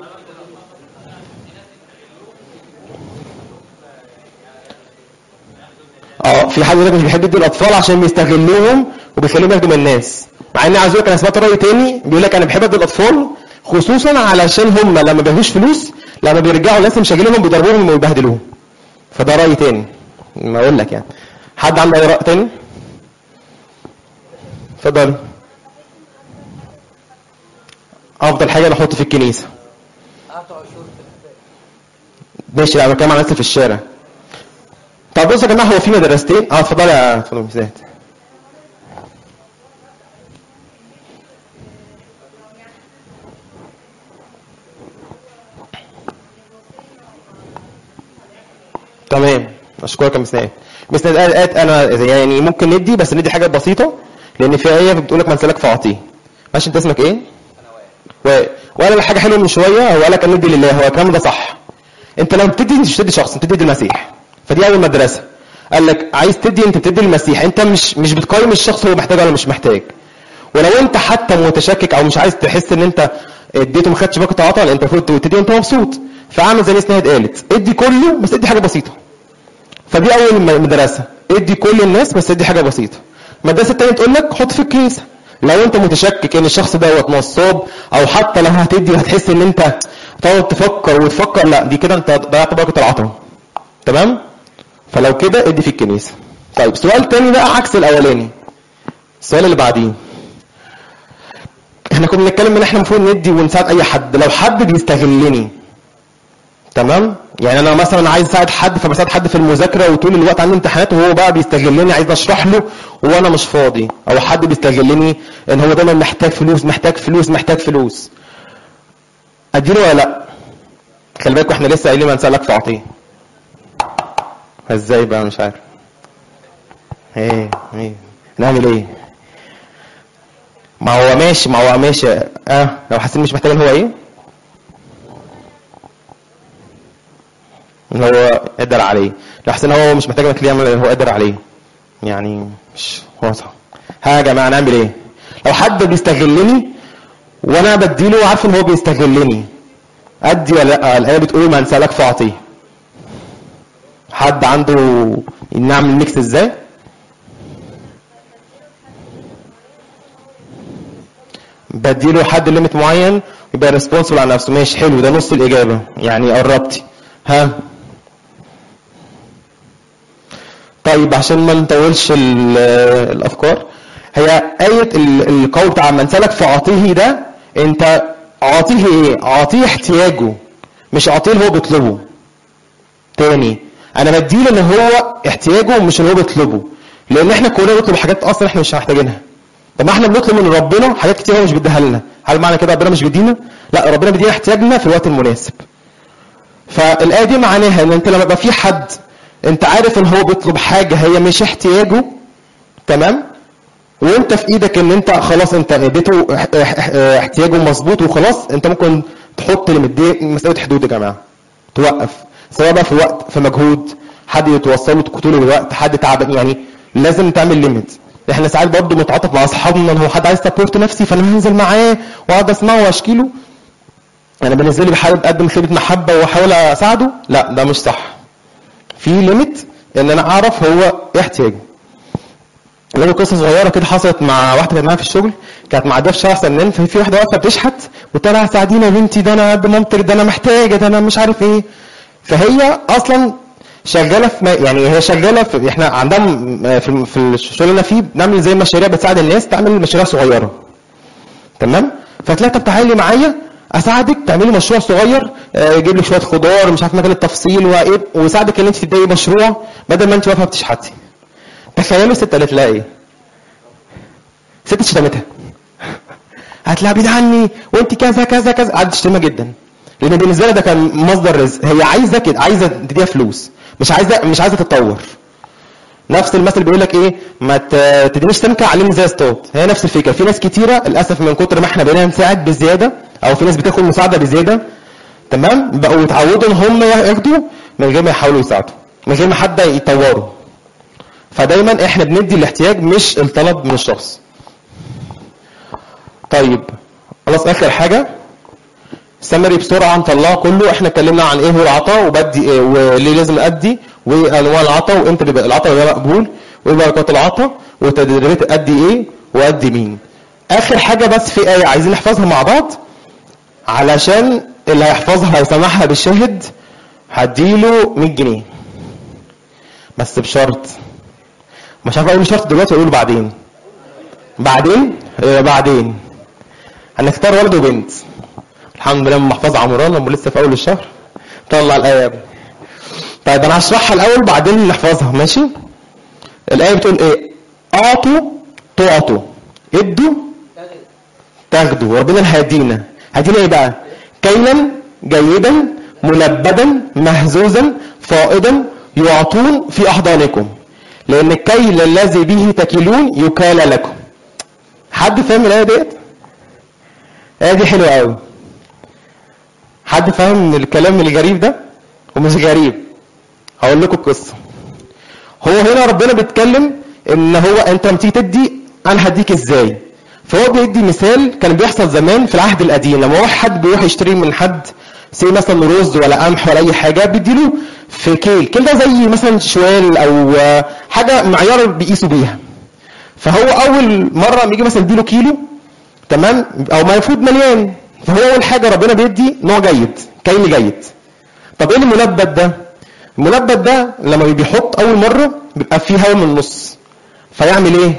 Speaker 1: في حد مش بيحب يدي الاطفال عشان بيستغلوهم وبيخليهم يخدموا الناس. مع اني عايز اقول لك انا سمعت راي تاني بيقول لك انا بحب ادي الاطفال خصوصا علشان هم لما بياخدوش فلوس لما بيرجعوا الناس مشغلينهم بيضربوهم ويبهدلوهم. فده راي تاني ما اقول لك يعني. حد عنده اي راي تاني؟ اتفضل. افضل حاجه نحط في الكنيسه. ماشي. لا بتكلم عن الناس في الشارع. طب بصوا يا جماعه، هو في مدرستين. اتفضل يا فندم زياد. تمام اشكرك يا مسناد. مسناد قالت انا يعني ممكن ندي بس ندي حاجه بسيطه لان في ايه بتقول لك من سلك فاعطيه. ماشي. انت اسمك ايه؟ وقال حاجه حلوه من شويه، هو قال لك ندي لله. هو الكلام ده صح. انت لما بتدي مش بتدي شخص، انت بتدي المسيح. فدي اول مدرسه. قال لك عايز تدي انت بتدي المسيح. انت مش بتقيم الشخص هو محتاج ولا مش محتاج. ولو انت حتى متشكك او مش عايز تحس ان انت اديته ما خدتش باقه عطاء، انت المفروض تدي انت مبسوط. فاعمل زي ما نهاد قالت، ادي كله بس ادي حاجه بسيطه. فدي اول مدرسه، ادي كل الناس بس ادي حاجه بسيطه. المدرسه الثانيه تقول لك حط في الكيسه. لو انت متشكك ان الشخص دوت نصاب او حتى لو هتدي وهتحس ان انت تقعد تفكر وتفكر، لا دي كده انت ضيعت باقه العطاء. تمام. فلو كده ادي في الكنيسه. طيب سؤال تاني بقى عكس الاولاني. السؤال اللي بعديه، احنا كنا بنتكلم ان احنا المفروض ندي ونساعد اي حد لو حد بيستغلني. تمام. يعني انا مثلا عايز اساعد حد فبساعد حد في المذاكره وطول الوقت عندي امتحانات وهو بقى بيستغلني عايز اشرح له وانا مش فاضي، او حد بيستغلني ان هو دايما محتاج فلوس محتاج فلوس محتاج فلوس. اديله ولا لا؟ خلي بالكوا احنا لسه قايلين ما نسالك في عطيه. ازاي بقى؟ مش عارف. ايه نعمل ايه؟ ما هو ماشي لو حاسين مش محتاج هو ايه؟ هو قدر عليه. لو حسين هو مش محتاج انك يعمل هو قدر عليه، يعني مش واضح. ها يا جماعه نعمل ايه؟ لو حد بيستغلني وانا بديله عارف ان هو بيستغلني، ادي ولا لا؟ الايه بتقول من سالك فاعطيه. حد عنده نعمل ميكس ازاي؟ بديله حد ليميت معين يبقى ريسبونسبل على نفسه. ماشي حلو، ده نص الاجابه يعني قربتي. ها طيب عشان ما نطولش الافكار، هي آية القول بتاع من سلك فأعطيه ده، انت اعطيه ايه؟ اعطيه احتياجه، مش اعطيه اللي هو بيطلبه. تاني انا بديله ان هو احتياجه مش اللي هو بيطلبه، لان احنا كلنا بنطلب حاجات اصلا احنا مش محتاجينها. طب ما احنا بنطلب من ربنا حاجات كتير هو مش بيديها لنا، هل معنى كده ربنا مش بيدينا؟ لا، ربنا بيدينا احتياجنا في الوقت المناسب. فالآية دي معناها ان انت لما يبقى في حد انت عارف ان هو بيطلب حاجة هي مش احتياجه، تمام، وانت في ايدك ان انت خلاص انت اديته احتياجه مظبوط وخلاص، انت ممكن تحط مسألة حدود يا جماعة، توقف، سواء بقى في وقت في مجهود، حد يتوصله طول الوقت، حد تعبان، يعني لازم تعمل ليميت. احنا ساعات برضه متعاطف مع اصحابنا ان هو حد عايز سبورت نفسي فانا هنزل معاه واقعد اسمعه واشكي له. انا بالنسبه لي بحاول اقدم خدمه محبه واحاول اساعده، لا ده مش صح. في ليميت ان انا اعرف هو ايه احتياجه. لقيت قصه صغيره كده حصلت مع واحده كانت معايا في الشغل، كانت معديه في شارع سنان، في واحده واقفه بتشحت وطلع ساعدينا يا بنتي، ده انا قد مامتك، ده انا محتاجه، ده انا مش عارف ايه. فهي اصلا شغاله في يعني هي شغاله في احنا عندها في الشغل اللي فيه بنعمل زي مشاريع بتساعد الناس تعمل مشاريع صغيره، تمام. فتلاقي طب تعالي معايا اساعدك تعملي مشروع صغير، اجيب لك شويه خضار مش عارف مجال التفصيل وايه، واساعدك ان انت تبداي مشروع بدل ما انت واقفه بتشحتي. تخيلوا الست قالت لها ايه؟ ست شتمتها. هتلاقي بعيد عني وانت كذا كذا كذا، قعدت تشتمها جدا، لان بالنسبه لها ده كان مصدر رزق. هي عايزه كده، عايزه تديها فلوس، مش عايزه تتطور. نفس المثل بيقول لك ايه؟ ما تدينيش سمكه علمني ازاي اصطاد. هي نفس الفكره. في ناس كتيره للاسف من كتر ما احنا بقينا نساعد بزياده، او في ناس بتاخد مساعده بزياده، تمام، بقوا يتعودوا ان هم ياخدوا من غير ما يحاولوا يساعدوا، من غير ما حد يطوروا. فدايما احنا بندي الاحتياج مش الطلب من الشخص. طيب خلاص اخر حاجه سمري بسرعه نطلعه كله. احنا اتكلمنا عن ايه هو العطاء، وبدي ايه وليه لازم ادي، وانواع العطاء، وامتى بيبقى العطاء ده مقبول، وايه بركات العطاء، وتدريبات ادي ايه وادي مين. اخر حاجه بس في ايه عايزين نحفظها مع بعض، علشان اللي هيحفظها هيسمعها بالشاهد هديله 100 جنيه بس بشرط، مش عارف اقول شرط دلوقتي اقوله بعدين هنختار ولد وبنت. الحمد لله محفظ عمران لما لسه في اول الشهر طلع الايه. طيب انا هشرحها الاول بعدين نحفظها، ماشي؟ الايه بتقول ايه؟ اعطوا تعطوا، ادوا تاخدوا، وربنا هيدينا ايه بقى؟ كيلا جيدا ملبدا مهزوزا فائضا يعطون في احضانكم، لان الكيل الذي به تكلون يكال لكم. حد فاهم الايه ديت؟ الايه دي حلوه قوي. حد فاهم الكلام الغريب ده؟ ومش غريب، هقول لكم القصه. هو هنا ربنا بيتكلم ان هو انت لما تيجي تدي انا هديك ازاي. فهو بيدي مثال كان بيحصل زمان في العهد القديم، لما واحد بيروح يشتري من حد زي مثلا رز ولا قمح ولا اي حاجه بيديله في كيل ده زي مثلا شوال او حاجه معيار بيقيسوا بيها. فهو اول مره بيجي مثلا يديله كيلو، تمام، او المفروض مليان. فهو اول حاجه ربنا بيدي نوع جيد، كيل جيد. طب ايه المنبت ده؟ المنبت ده لما بيحط اول مره بيبقى فيه هواء من النص، فيعمل ايه؟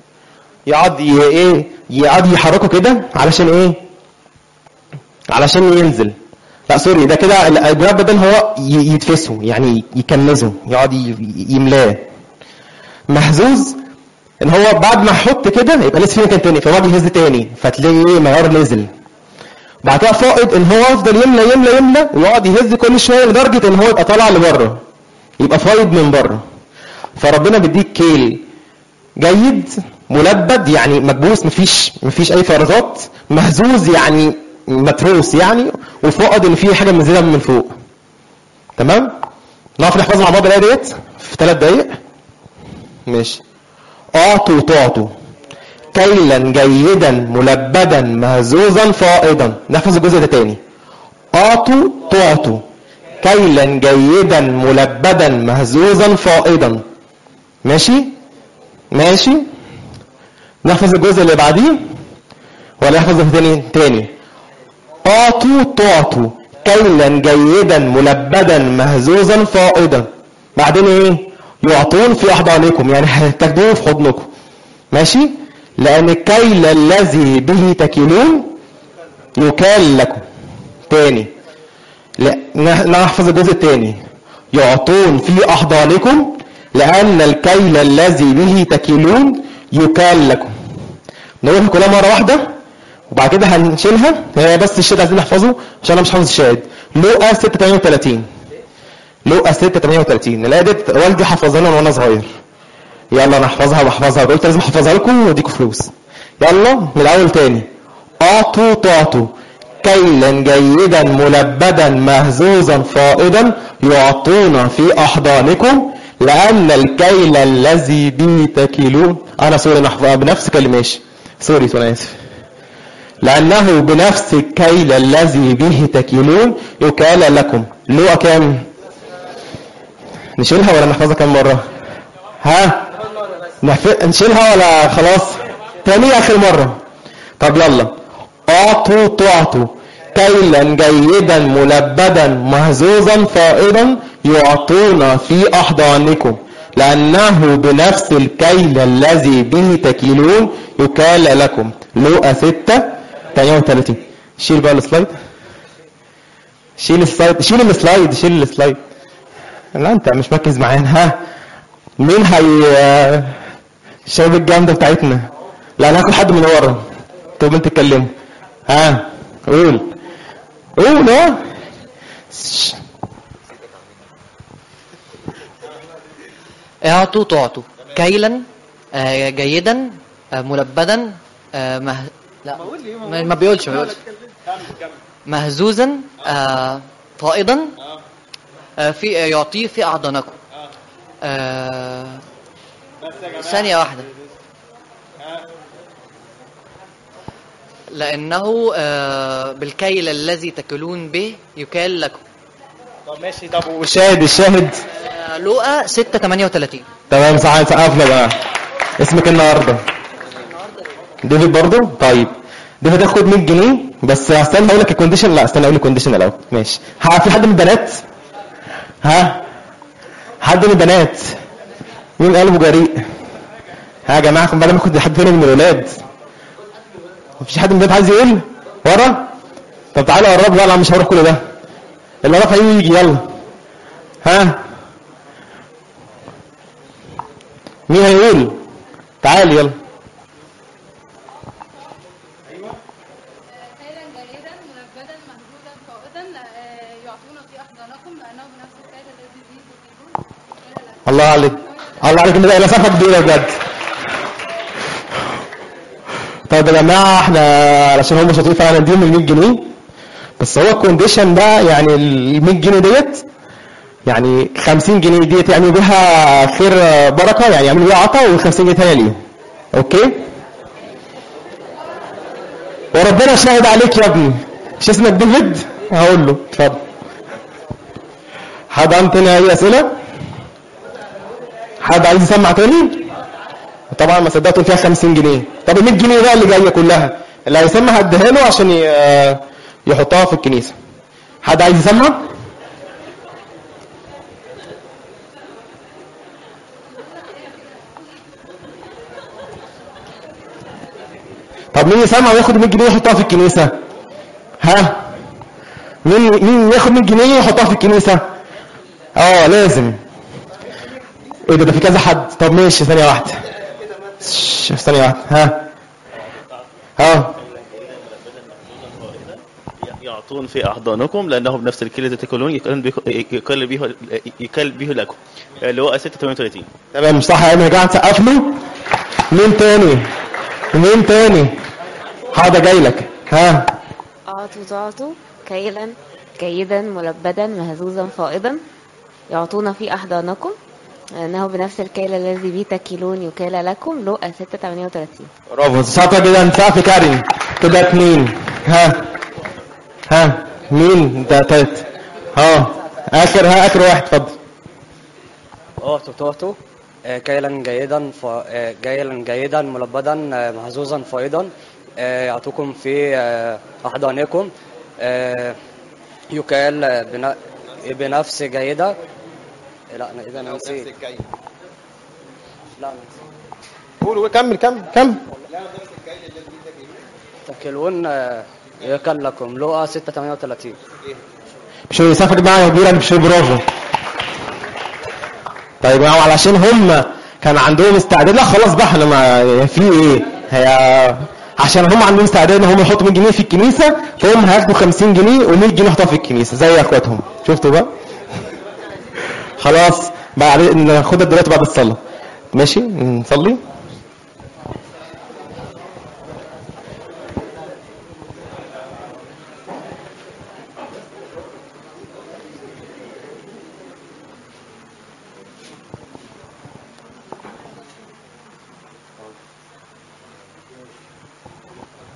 Speaker 1: يقعد يحركه كده علشان ايه؟ علشان ينزل. لا سوري، ده كده المنبت ده هو يتفسه، يعني يكنزه، يقعد يملاه. مهزوز ان هو بعد ما يحط كده يبقى لسه في مكان تاني، فيقعد يهز تاني فتلاقيه معيار نزل. بعد كده فائض ان هو يفضل يملى ويقعد يهز كل شويه لدرجه ان هو يبقى طالع لبره، يبقى فايض من بره. فربنا بيديك كيل جيد، ملبد يعني مكبوس مفيش اي فرازات، مهزوز يعني متروس يعني، وفقد ان في حاجه منزله من فوق. تمام؟ نعرف نحفظها مع بعض الايه ديت في 3 دقايق. ماشي. اعطوا تعطوا كيلا جيدا ملبدا مهزوزا فائضا. نحفظ الجزء ده تاني. اعطوا تعطوا كيلا جيدا ملبدا مهزوزا فائضا. ماشي ماشي. نحفظ الجزء اللي بعديه ولا نحفظ تاني؟ اعطوا تعطوا كيلا جيدا ملبدا مهزوزا فائضا. بعدين ايه؟ يعطون في احضانكم، يعني هتاخدوه في حضنكم. ماشي. لان الكيل الذي به تكيلون يكال لكم. تاني نحفظ الجزء الثاني. يعطون في احضانكم لان الكيل الذي به تكيلون يكال لكم. نقولها كلها مره واحده وبعد كده هنشيلها. هي بس الشاهد عايزين نحفظه عشان انا مش حافظ الشاهد. لوقا 6:38. لوقا 6:38. الايه دي والدي حفظها وانا صغير. يلا نحفظها بحفظها، قلت لازم احفظها لكم واديكم فلوس. يلا من الاول تاني. اعطوا تعطوا كيلا جيدا ملبدا مهزوزا فائضا يعطون في احضانكم لان الكيل الذي به تكيلون. انا سوري نحفظها بنفس كلماشي. سوري انا اسف. لانه بنفس الكيل الذي به تكيلون يكال لكم. لوقا كام؟ نشيلها ولا نحفظها كام مره؟ ها؟ نشيلها ولا خلاص؟ تاني اخر مره. طب يلا. اعطوا تعطوا كيلا جيدا ملبدا مهزوزا فائضا يعطون في احضانكم لانه بنفس الكيل الذي به تكيلون يكال لكم. لوقا 6:38. شيل بقى السلايد. شيل السلايد. لا انت مش مركز معانا. ها؟ مين هي الشباب الجامده بتاعتنا؟ لا انا هاخد حد من ورا. طب انت اتكلموا. ها؟ قول اه.
Speaker 4: اعطوا تعطوا كيلا جيدا ملبدا لا ما بيقولش مهزوزا فائضا في يعطيه في احضانكم. ثانية واحدة. لأنه بالكيل الذي تكلون به يكال لكم.
Speaker 1: طب ماشي. طب والشاهد
Speaker 4: لوقا 6:38.
Speaker 1: تمام صح. سقفنا بقى. اسمك النهارده ديفيد برضو. طيب ديفيد هتاخد 100 جنيه بس استنى اقول لك الكونديشن. لا استنى اقول لك الكونديشن الاول. ماشي. في حد من البنات؟ ها؟ حد من البنات؟ مين قلبه جريء؟ ها يا جماعه خد بالك ناخد حد فين من الولاد. مفيش حد من البنات عايز يقول ورا؟ طب تعالوا قربوا. لا مش هروح كل ده. اللي رافع يجي. يلا. ها؟ مين هيقول؟ تعالي يلا.
Speaker 5: ايوه. كيلا جيدا ملبدا مهزوزا فائضا يعطون في احضانكم لانه بنفس الكيل الذي به تكيلون.
Speaker 1: الله عليك. الله عليك. انا صفحه كبيره بجد. طيب يا جماعه احنا علشان هم شاطرين فعلا نديهم ال 100 جنيه بس هو الكونديشن ده يعني ال 100 جنيه ديت يعني 50 جنيه ديت يعملوا بيها خير بركه، يعني يعملوا بيها عطا و50 جنيه ثانيه ليهم. اوكي؟ وربنا شاهد عليك يا ابني. مش اسمك ديفيد؟ هقول له اتفضل. حد عنده تاني اي اسئله؟ حد عايز يسمع تاني؟ طبعا ما صدقتوا فيها 50 جنيه. طب ال 100 جنيه بقى اللي جايه كلها اللي هيسمع هديها له عشان يحطها في الكنيسه. حد عايز يسمع؟ طب مين يسمع وياخد 100 جنيه يحطها في الكنيسه؟ ها؟ مين ياخد 100 جنيه يحطها في الكنيسه؟ لازم. ايه ده في كذا حد. طب ماشي ثانيه واحده. ثانيه واحده. ها
Speaker 6: يعطون في احضانكم لانه بنفس الكيل الذي تاكلون يكال به لكم. اللي هو 6:38.
Speaker 1: تمام صح. انا قاعد اسقف له. مين تاني؟ حاضر جاي لك. ها،
Speaker 7: أعطوا تعطوا كيلا جيدا ملبدا مهزوزا فائضا يعطون في أحضانكم لأنه بنفس الكيل الذي به تكيلون يكال لكم. لقا 6:38.
Speaker 1: برافو، شاطرة جدا. سقف كارين. كده 2. ها مين ده تالت؟ آخر واحد، اتفضل.
Speaker 8: تعطوا كيلا جيدا ملبدا مهزوزا فائضا يعطوكم في أحضانكم يكال بنفس جيدة. لا أنا إذا نسيت. لا
Speaker 1: قول، كمل.
Speaker 8: تكلون يكال لكم. لقا 6:38.
Speaker 1: مش سقف جماعة كبيرة، مش برافو. طيب علشان هم كان عندهم استعداد. لا خلاص بقى، احنا ما في ايه هي، عشان هم عندهم استعداد ان هم يحطوا 100 جنيه في الكنيسه، فهم هياخدوا 50 جنيه و100 جنيه يحطوها في الكنيسه زي اخواتهم. شفتوا بقى؟ خلاص بقى ناخدها دلوقتي بعد الصلاه. ماشي، نصلي.